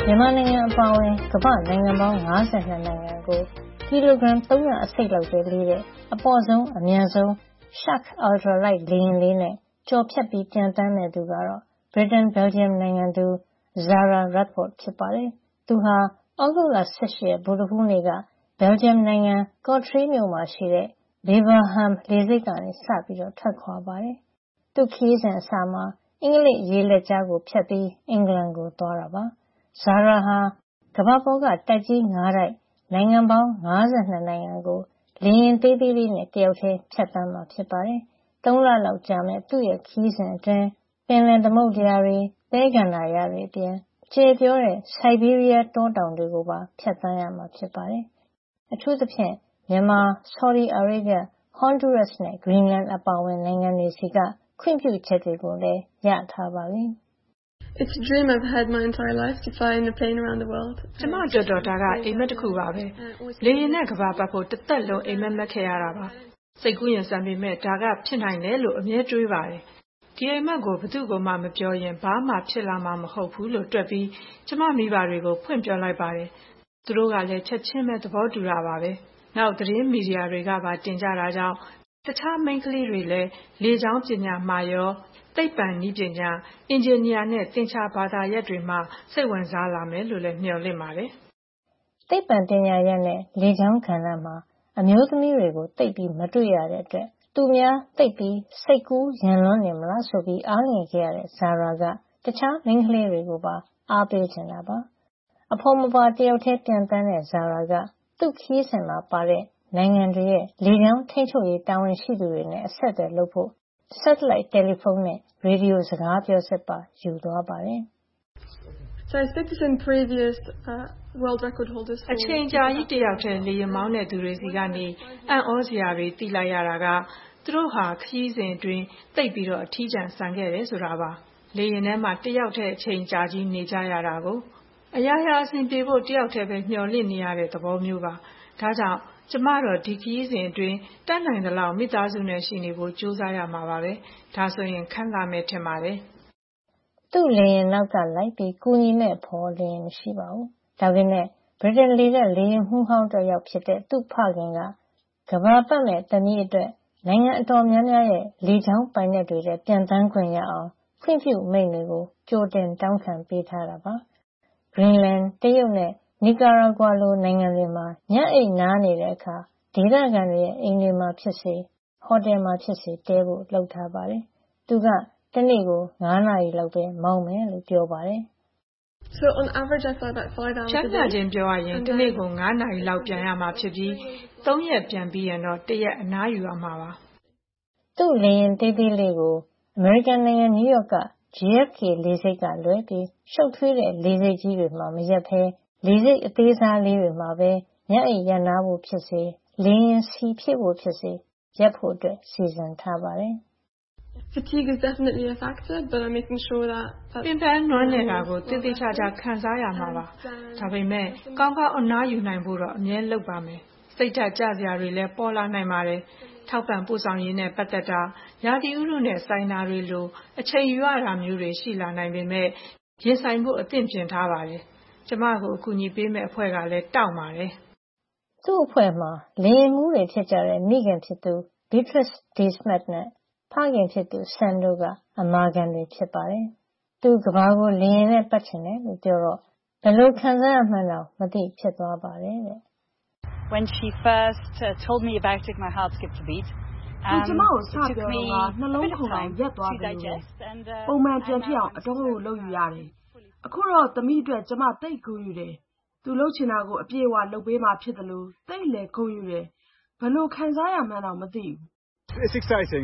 မြန်မာနိုင်ငံအပါအဝင်ကမ္ဘာ့နိုင်ငံပေါင်း52နိုင်ငံကိုကီလိုဂရမ်300အစိတ်လောက်ပဲလေးတဲ့အပေါ့ဆုံးအမြန်ဆုံး Shark Ultralight လေယာဉ်လေးနဲ့ကျော်ဖြတ်ပြီးပျံသန်းတဲ့သူကတော့ Britain Belgium နိုင်ငံသူ Zara Radford ဖြစ်ပါတယ်။သူဟာဩဂုတ်လ18ရက်ဗုဒ္ဓဟူးနေ့က Belgium နိုင်ငံ Kortrijk မြို့မှာရှိတဲ့ Beverham လေဆိပ်ကနေစပြီးထွက်ခွာပါတယ်။သူ့ခရီးစဉ်အစမှာအင်္ဂလိပ်ရေလက်ကြားကိုဖြတ်ပြီးအင်္ဂလန်ကိုသွားတာပါ။ Zara ဟာကမ္ဘာပေါ်ကတိုက်ကြီး5တိုက်နိုင်ငံပေါင်း52နိုင်ငံကိုလေယာဉ်သေးသေးလေးနဲ့တယောက်တည်းဖြတ်သန်းမှာဖြစ်ပါတယ်။ 3 လလောက်ကြာမယ့်သူ့ရဲ့ခရီးစဉ်အတွင်းပင်လယ်သမုဒ္ဒရာတွေ၊သဲကန္တာရတွေအပြင်ကျယ်ပြောတဲ့ Siberia တောတောင်တွေကိုပါဖြတ်သန်းရမှာဖြစ်ပါတယ်။အထူးသဖြင့်မြန်မာ၊ဆော်ဒီအာရေဗျ၊ဟွန်ဒူရပ်စ်နဲ့ဂရင်းလန်းအပါအဝင်နိုင်ငံတွေဆီကခွင့်ပြုချက်တွေကိုလည်းရထားပါပြီ။ It's a dream I've had my entire life to fly in a plane around the world. ကျမအတွက်တော့ဒါကအိမ်မက်တစ်ခုပါပဲ။လေယာဉ်နဲ့ကမ္ဘာပတ်ဖို့တစ်သက်လုံးအိမ်မက်မက်ခဲ့ရတာပါ။စိတ်ကူးရင်ဆန်ပေမဲ့ဒါကဖြစ်နိုင်တယ်လို့အမြဲတွေးပါတယ်။ဒီအိမ်မက်ကိုဘယ်သူ့ကိုမှမပြောရင်ဘာမှဖြစ်လာမှာမဟုတ်ဘူးလို့တွက်ပြီးကျမမိဘတွေကိုဖွင့်ပြောလိုက်ပါတယ်။သူတို့ကလည်းချက်ချင်းပဲသဘောတူတာပါပဲ။နောက်သတင်းမီဒီယာတွေကပါတင်ကြတာကြောင့်တခြားမိန်းကလေးတွေလည်းလေကြောင်းပညာမှာရောသိပ္ပံနည်းပညာအင်ဂျင်နီယာနဲ့သင်္ချာဘာသာရပ်တွေမှာစိတ်ဝင်စားလာမယ်လို့လည်းမျှော်လင့်ပါတယ်။သိပ္ပံပညာရပ်နဲ့လေကြောင်းကဏ္ဍမှာအမျိုးသမီးတွေကိုသိပ်ပြီးမတွေ့ရတဲ့အတွက်သူများသိပ်ပြီးစိတ်ကူးရင်လွန်းနေမလားဆိုပြီးအားငယ်ခဲ့ရတဲ့ Zara ကတခြားမိန်းကလေးတွေကိုပါအားပေးချင်တာပါ။အဖော်မပါတယောက်တည်းပျံသန်းတဲ့ Zara ကသူ့ခရီးစဉ်မှာပါတဲ့နိုင်ငံတွေရဲ့လေကြောင်းထိန်းချုပ်ရေးတာဝန်ရှိသူတွေနဲ့အဆက်အသွယ်လုပ်ဖို့ satellite တယ်လီဖုန်းနဲ့ရေဒီယိုစကားပြောစက်ပါယူသွားပါတယ်။ So I spoke to some previous world record holders. အချိန်ကြာကြီးတယောက်တည်းလေယာဉ်မောင်းတဲ့သူတွေစီကနေအံ့ဩစရာတွေသိလိုက်ရတာကသူတို့ဟာခရီးစဉ်အတွင်းသိပ်ပြီးတော့အထီးကျန်ဆန်ခဲ့တယ်ဆိုတာပါ။လေယာဉ်ထဲမှာတယောက်တည်းအချိန်ကြာကြီးနေကြရတာကိုအရာရာအဆင်ပြေဖို့တယောက်တည်းပဲမျှော်လင့်နေရတဲ့သဘောမျိုးပါ။ဒါကြောင့်ကျမတော့ဒီခရီးစဉ်အတွင်းတတ်နိုင်သလောက်မိသားစုနဲ့ရှိနေဖို့ကြိုးစားရမှာပါပဲ။ဒါဆိုရင်ခံစားမယ်ထင်ပါတယ်။သူ့လေယာဉ်နောက်ကလိုက်ပြီးကူညီမဲ့ဖော်လေယာဉ်မရှိပါဘူး။ဒါပေမဲ့ဗြိတိန်လေတပ်လေယာဉ်မှူးဟောင်းတစ်ယောက်ဖြစ်တဲ့သူ့ဖခင်ကကမ္ဘာပတ်မဲ့သမီးအတွက်နိုင်ငံအတော်များများရဲ့လေကြောင်းပိုင်နက်တွေနဲ့ပျံသန်းခွင့်ရအောင်ခွင့်ပြုမိန့်တွေကိုကြိုတင်တောင်းခံပေးထားတာပါ။ ဂရင်းလန်း၊တရုတ်နဲ့နီကာရာဂွာလိုနိုင်ငံတွေမှာညအိပ်နားနေတဲ့အခါဒေသခံတွေရဲ့အိမ်တွေမှာဖြစ်စေဟိုတယ်မှာဖြစ်စေတည်းဖို့လုပ်ထားပါတယ်။သူကတနေ့ကို9နာရီလောက်ပဲမောင်းမယ်လို့ပြောပါတယ်။ So on average I fly about 5 hours a day. ဖြတ်ချင်းပြောရရင်တနေ့ကို9နာရီလောက်ပြန်ရမှာဖြစ်ပြီး3ရက်ပြန်ပြီးရင်တော့1ရက်အနားယူရမှာပါ။သူ့လေယာဉ်သေးသေးလေးကိုအမေရိကန်နိုင်ငံနယူးယောက်က JFK လေဆိပ်ကလွဲပြီးရှုပ်ထွေးတဲ့လေဆိပ်ကြီးတွေမှာမရပ်ဘဲလေဆိပ်အသေးစားလေးတွေမှာပဲညအိပ်ရပ်နားဖို့ဖြစ်စေလေယာဉ်ဆီဖြည့်ဖို့ဖြစ်စေရပ်ဖို့စီစဉ်ထားပါတယ်။ Fatigue is definitely a factor, but I'm making sure that ပင်ပန်းနွမ်းနယ်တာကိုသေသေချာချာခံစားရမှာပါ။ဒါပေမဲ့ကောင်းကောင်းအနားယူနိုင်ဖို့တော့အမြဲလုပ်ပါမယ်။စိတ်ဓာတ်ကျစရာတွေလည်းပေါ်လာနိုင်ပါတယ်။ထောက်ပံ့ပို့ဆောင်ရေးနဲ့ပတ်သက်တာရာသီဥတုနဲ့ဆိုင်တာတွေလိုအချိန်ယူရတာမျိုးတွေရှိလာနိုင်ပေမဲ့ရင်ဆိုင်ဖို့အသင့်ပြင်ထားပါတယ်။ကျမကိုအကူအညီပေးမဲ့အဖွဲ့ကလည်းတောင်းပါတယ်။သူ့အဖွဲ့မှာလေယာဉ်မှူးတွေဖြစ်ကြတဲ့မိခင်ဖြစ်သူ Beatrice D. Smith နဲ့ဖခင်ဖြစ်သူ Sam တို့ကအမာခံတွေဖြစ်ပါတယ်။သူကမ္ဘာကိုလေယာဉ်နဲ့ပတ်ချင်တယ်လို့ပြောတော့ဘယ်လိုခံစားရမှန်းတော့မသိဖြစ်သွားပါတယ်တဲ့။ When she first told me about it, my heart skipped a beat. ကျမကိုစပြောတော့နှလုံးခုန်အောင်ရက်သွားတယ်လို့ပုံမှန်ပြန်ဖြစ်အောင်အတော်ကိုလုပ်ယူရတယ်။အခုတော့သမီးအတွက်ကျမသိပ်ဂုဏ်ယူတယ်။သူလုပ်ချင်တာကိုအပြည့်အဝလုပ်ပေးမှဖြစ်တယ်လို့သိလေဂုဏ်ယူတယ်။ဘယ်လိုခံစားရမှန်းတော့မသိဘူး။ It's exciting.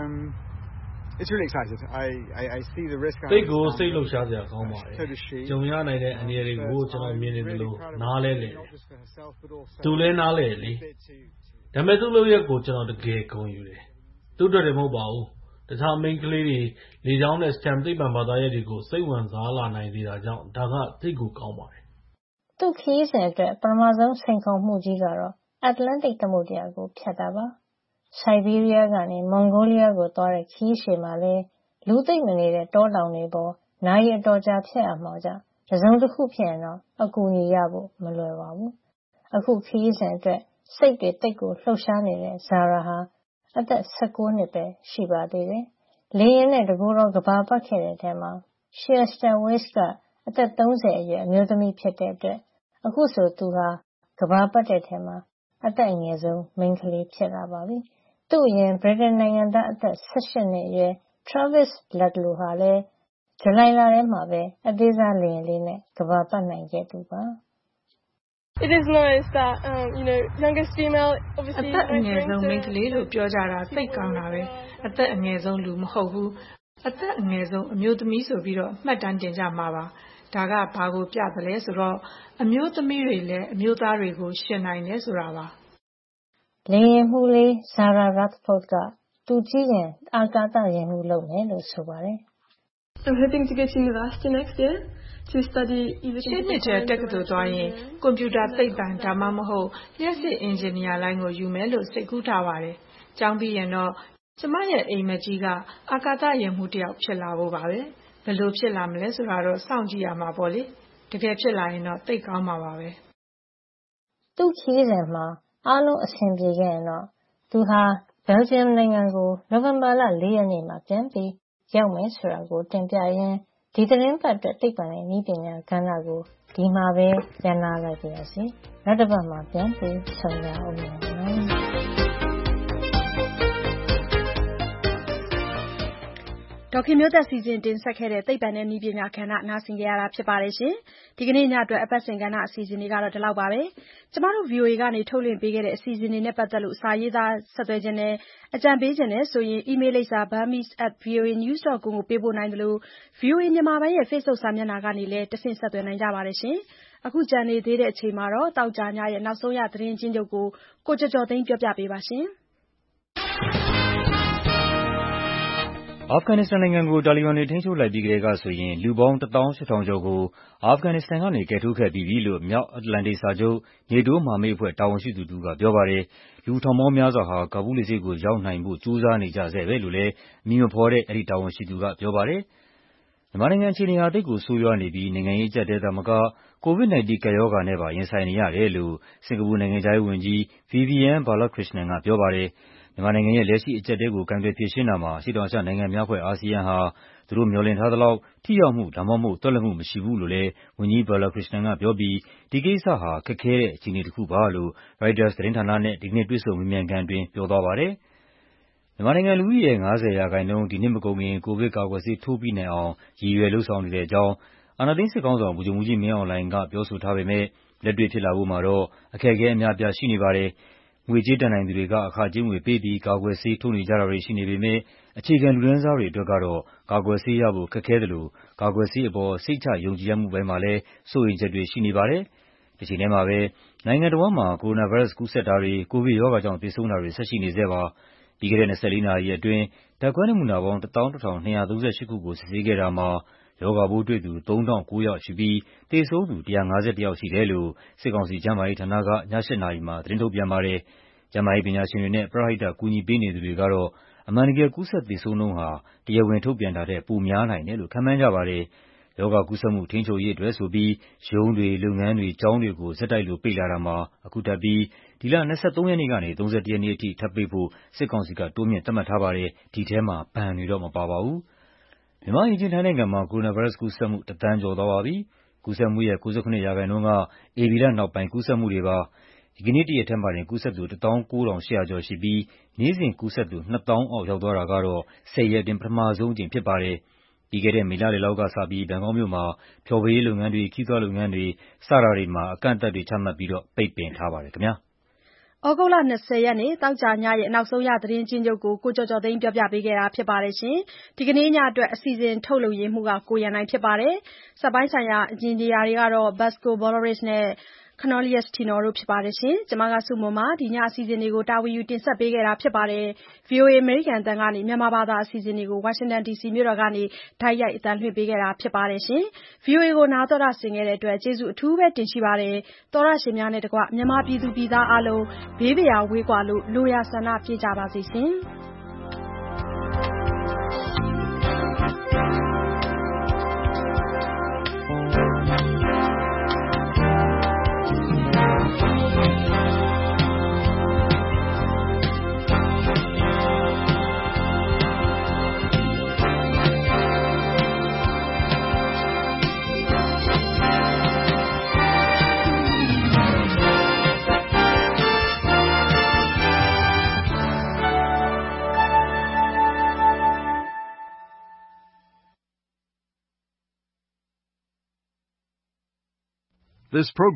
It's really exciting. I see the risk. သိကိုစိတ်လှုပ်ရှားစရာကောင်းပါတယ်။ကြုံရနိုင်တဲ့အန္တရာယ်တွေကိုကျွန်တော်မြင်နေတယ်လို့နားလဲလေ။သူလည်းနားလဲလေ။ဒါပေမဲ့သူ့လုပ်ရက်ကိုကျွန်တော်တကယ်ဂုဏ်ယူတယ်။သူ့အတွက်တည်းမဟုတ်ပါဘူး။တခြားမိန်းကလေးတွေလေကြောင်းနဲ့ STEM သိပ္ပံဘာသာရပ်တွေကိုစိတ်ဝင်စားလာနိုင်သေးတာကြောင့်ဒါကသိကိုကောင်းပါတယ်။သူ့ခရီးစဉ်အတွက်ပထမဆုံးစိန်ခေါ်မှုကြီးကတော့အတ္တလန္တိတ်သမုဒ္ဒရာကိုဖြတ်တာပါ။ Siberia ကနေ Mongolia ကိုသွားတဲ့ခရီးရှည်မှာလည်းလူသိပ်မနေတဲ့တောတောင်တွေပေါ်နာရီအတော်ကြာဖြတ်ရမှာကြောင့်တစ်စုံတစ်ခုဖြစ်ရင်တော့အကူအညီရဖို့မလွယ်ပါဘူး။အခုခရီးစဉ်အတွက်စိတ်တွေတိတ်ကိုလှုပ်ရှားနေတဲ့ဇာရာဟာအသက်19 နှစ်ပဲရှိပါသေးတယ်။လေယာဉ်နဲ့တကူတော့ကဘာပတ်ခဲ့တဲ့ထဲမှာ Shasta West ကအသက်30အရွယ်အမျိုးသမီးဖြစ်တဲ့အတွက်အခုဆိုသူဟာကဘာပတ်တဲ့ထဲမှာအသက်အငယ်ဆုံးမိန်းကလေးဖြစ်လာပါပြီ။သူ့အရင်ဗြိတိန်နိုင်ငံသားအသက်18နှစ်အရွယ် Travis Ludlow ဟာလည်းဇူလိုင်လထဲမှာပဲအသေးစားလေယာဉ်လေးနဲ့ကဘာပတ်နိုင်ခဲ့သူပါ။ It is nice that youngest female အသက်အငယ်ဆုံးမိန်းကလေးလို့ပြောကြတာသိကောင်းတာပဲအသက်အငယ်ဆုံးလူမဟုတ်ဘူးအသက်အငယ်ဆုံးအမျိုးသမီးဆိုပြီးတော့မှတ်တမ်းတင်ကြမှာပါဒါကဘာကိုပြသလဲဆိုတော့အမျိုးသမီးတွေလည်းအမျိုးသားတွေကိုရှင်နိုင်တယ်ဆိုတာပါလေယာဉ်မှူးလေး Sarah Rutherford ကသူကြီးရင်အာကာသယာဉ်မှူးလုပ်မယ်လို့ဆိုပါတယ် I'm hoping to go to university next year to study either ရှင်းနေတဲ့တက္ကသိုလ်သွားရင်ကွန်ပျူတာသိပ္ပံဒါမှမဟုတ်လျှက်စစ်အင်ဂျင်နီယာလိုင်းကိုယူမယ်လို့စိတ်ကူးထားပါတယ်။ကျောင်းပြီးရင်တော့ကျမရဲ့အိမ်မက်ကြီးကအာကာသယာဉ်မှူးတယောက်ဖြစ်လာဖို့ပါပဲ။ဘယ်လိုဖြစ်လာမလဲဆိုတာတော့စောင့်ကြည့်ရမှာပေါ့လေ။တကယ်ဖြစ်လာရင်တော့သိကောင်းမှာပါပဲ။သူ့ခရီးစဉ်မှာအားလုံးအဆင်ပြေခဲ့ရင်တော့သူဟာဘယ်လ်ဂျီယံနိုင်ငံကိုနိုဝင်ဘာလ 4 ရက်နေ့မှာပြန်ပြီးရောက်မယ်ဆိုတာကိုတင်ပြရင်းဒီသတင်းပတ်အတွက်သိပ္ပံနဲ့နည်းပညာကဏ္ဍကိုဒီမှာပဲပြန်လာလိုက်ပါရစေ။နောက်တစ်ပတ်မှာပြန်ပြီးဆုံရအောင်နော်။ဒေါခင်မျိုးသက်စီစဉ်တင်ဆက်ခဲ့တဲ့သိပ္ပံနဲ့နည်းပညာကဏ္ဍနားဆင်ကြရတာဖြစ်ပါတယ်ရှင်။ဒီကနေ့ညအတွက်အပတ်စဉ်ကဏ္ဍအစီအစဉ်တွေကတော့ဒီလောက်ပါပဲ။ကျမတို့ VOA ကနေထုတ်လွှင့်ပေးခဲ့တဲ့အစီအစဉ်တွေနဲ့ပတ်သက်လို့စာရေးသားဆက်သွယ်ခြင်းနဲ့အကြံပေးခြင်းနဲ့ဆိုရင် email လိပ်စာ burmese@voanews.com ကိုပေးပို့နိုင်တယ်လို့ VOA မြန်မာပိုင်းရဲ့ Facebook စာမျက်နှာကနေလည်းတဆင့်ဆက်သွယ်နိုင်ကြပါတယ်ရှင်။အခုကြံနေသေးတဲ့အချိန်မှာတော့တောက်ကြညရဲ့နောက်ဆုံးရသတင်းချင်းချုပ်ကိုကျော်ကျော်သိန်းပြောပြပေးပါရှင်။အာဖဂန်နစ္စတန်နိုင်ငံကိုတာလီဘန်တွေထိန်းချုပ်လိုက်ပြီးကတည်းကဆိုရင်လူပေါင်း 18,000 ကျော်ကိုအာဖဂန်နစ္စတန်ကနေကယ်ထုတ်ခဲ့ပြီးပြီလို့မြောက်အတ္တလန္တိတ်စာချုပ် NATO မဟာမိတ်အဖွဲ့တာဝန်ရှိသူတဦးကပြောပါတယ်။လူထောင်ပေါင်းများစွာဟာကာဘူးလ်လေဆိပ်ကိုရောက်နိုင်ဖို့ကြိုးစားနေကြဆဲပဲလို့လည်းအမည်မဖော်တဲ့အဲဒီတာဝန်ရှိသူကပြောပါတယ်။မြန်မာနိုင်ငံအခြေအနေဟာသိပ်ကိုဆိုးရွားနေပြီးနိုင်ငံရေးအကျပ်အတည်းသာမက COVID-19 ကပ်ရောဂါနဲ့ပါရင်ဆိုင်နေရတယ်လို့စင်ကာပူနိုင်ငံခြားရေးဝန်ကြီး Vivian Balakrishnan ကပြောပါတယ်။မြန်မာနိုင်ငံရဲ့လက်ရှိအကျပ်အတည်းကိုကိုင်တွယ်ဖြေရှင်းတာမှာအရှေ့တောင်အာရှနိုင်ငံများအဖွဲ့ ASEAN ဟာသူတို့မျှော်လင့်ထားသလောက်ထိရောက်မှုဒါမှမဟုတ်သွက်လက်မှုမရှိဘူးလို့လည်းဝန်ကြီး Balakrishnan ကပြောပြီးဒီကိစ္စဟာခက်ခဲတဲ့အခြေအနေတစ်ခုပါလို့ Reuters သတင်းဌာနနဲ့ဒီကနေ့တွေ့ဆုံမေးမြန်းခန်းအတွင်းပြောသွားပါတယ်။မြန်မာနိုင်ငံလူဦးရေရဲ့ 50% ဒီနှစ်မကုန်ခင်ကိုဗစ်ကာကွယ်ဆေးထိုးပြီးနိုင်အောင်ရည်ရွယ်လုပ်ဆောင်နေတဲ့အကြောင်းအာဏာသိမ်းစစ်ခေါင်းဆောင်ဗိုလ်ချုပ်မှူးကြီးမင်းအောင်လှိုင်ကပြောဆိုထားပေမဲ့လက်တွေ့ဖြစ်လာဖို့မှာတော့အခက်အခဲအများအပြားရှိနေပါတယ်။ငွေကြေးတတ်နိုင်သူတွေကအခကြေးငွေပေးပြီးကာကွယ်ဆေးထိုးနေကြတာတွေရှိနေပေမဲ့အခြေခံလူတန်းစားတွေအတွက်ကတော့ကာကွယ်ဆေးရဖို့ခက်ခဲသလိုကာကွယ်ဆေးအပေါ်စိတ်ချယုံကြည်ရမှုပိုင်းမှာလည်းစိုးရိမ်ချက်တွေရှိနေပါတယ်။တချိန်တည်းမှာပဲနိုင်ငံတစ်ဝန်းမှာကိုရိုနာဗိုင်းရပ်စ်ကူးစက်တာတွေကိုဗစ်ရောဂါကြောင့်သေဆုံးတာတွေဆက်ရှိနေဆဲပါ။ပြီးခဲ့တဲ့24 နာရီအတွင်းဓာတ်ခွဲနမူနာပေါင်း 11,238 ခုကိုစစ်ဆေးခဲ့တာမှာရောဂါပိုးတွေ့သူ 3,900 ယောက်ရှိပြီးသေဆုံးသူ 151 ယောက်ရှိတယ်လို့စစ်ကောင်စီကျန်းမာရေးဌာနကည 8 နာရီမှာသတင်းထုတ်ပြန်ပါတယ်။ကျန်းမာရေးပညာရှင်တွေနဲ့ပရဟိတကူညီပေးနေသူတွေကတော့အမှန်တကယ်ကူးစက်သေဆုံးနှုန်းဟာတရားဝင်ထုတ်ပြန်တာထက်ပိုများနိုင်တယ်လို့ခန့်မှန်းကြပါတယ်။ရောဂါကူးစက်မှုထိန်းချုပ်ရေးအတွက်ဆိုပြီးရုံးတွေ၊လုပ်ငန်းတွေ၊ကျောင်းတွေကိုဆက်တိုက်လိုပိတ်လာတာမှာအခုထပ်ပြီးဒီလ 23 ရက်နေ့ကနေ 31 ရက်နေ့အထိထပ်ပိတ်ဖို့စစ်ကောင်စီကတိုးမြှင့်သတ်မှတ်ထားပါတယ်။ဒီထဲမှာဘဏ်တွေတော့မပါပါဘူး။မြန်မာ့အိမ်နီးချင်းထိုင်းနိုင်ငံမှာကိုရိုနာဗိုင်းရပ်စ်ကူးစက်မှု 1,000,000 ကျော်သွားပါပြီ။ကူးစက်မှုရဲ့ ၉၇% ကဧပြီလနောက်ပိုင်းကူးစက်မှုတွေပါ။ဒီကနေ့တရက်ထဲမှာတင်ကူးစက်သူ 19,800 ကျော်ရှိပြီးနေ့စဉ်ကူးစက်သူ 2,000,000 အောက်ရောက်သွားတာကတော့10 ရက်အတွင်းပထမဆုံးအကြိမ်ဖြစ်ပါတယ်။ပြီးခဲ့တဲ့မေလလယ်လောက်ကစပြီးဘန်ကောက်မြို့မှာဖျော်ဖြေရေးလုပ်ငန်းတွေ၊ခရီးသွားလုပ်ငန်းတွေစတာတွေမှာအကန့်အသတ်တွေချမှတ်ပြီးပိတ်ပင်ထားပါတယ်ခင်ဗျာ။သြဂုတ်လ 20 ရက်နေ့သောကြာညရဲ့နောက်ဆုံးရသတင်းချင်းချုပ်ကိုကျော်ကျော်သိန်းပြောပြပေးခဲ့တာဖြစ်ပါတယ်ရှင်။ဒီကနေ့ညအတွက်အစီအစဉ်ထုတ်လုပ်ရေးမှူးကကိုရန်နိုင်ဖြစ်ပါတယ်။စက်ပိုင်းဆိုင်ရာအင်ဂျင်နီယာတွေကတော့ Vasco Voloris နဲ့ Cornelius Tino တို့ဖြစ်ပါတယ်ရှင်။ကျွန်မစုမွန်ပါဒီညအစီအစဉ်တွေကိုတာဝန်ယူတင်ဆက်ပေးခဲ့တာဖြစ်ပါတယ်။ VOA အမေရိကန်အသံကနေမြန်မာဘာသာအစီအစဉ်တွေကို Washington DC မြို့တော်ကနေတိုက်ရိုက်အသံလွှင့်ပေးခဲ့တာဖြစ်ပါတယ်ရှင်။ VOA ကိုနားတော်တာဆင်ခဲ့တဲ့အတွက်ကျေးဇူးအထူးပဲတင်ရှိပါတယ်။သောရရှင်များနဲ့တကွမြန်မာပြည်သူပြည်သားအားလုံးဘေးပရာဝေးကွာလို့လိုရာဆန္ဒပြည့်ကြပါစေရှင်။ This program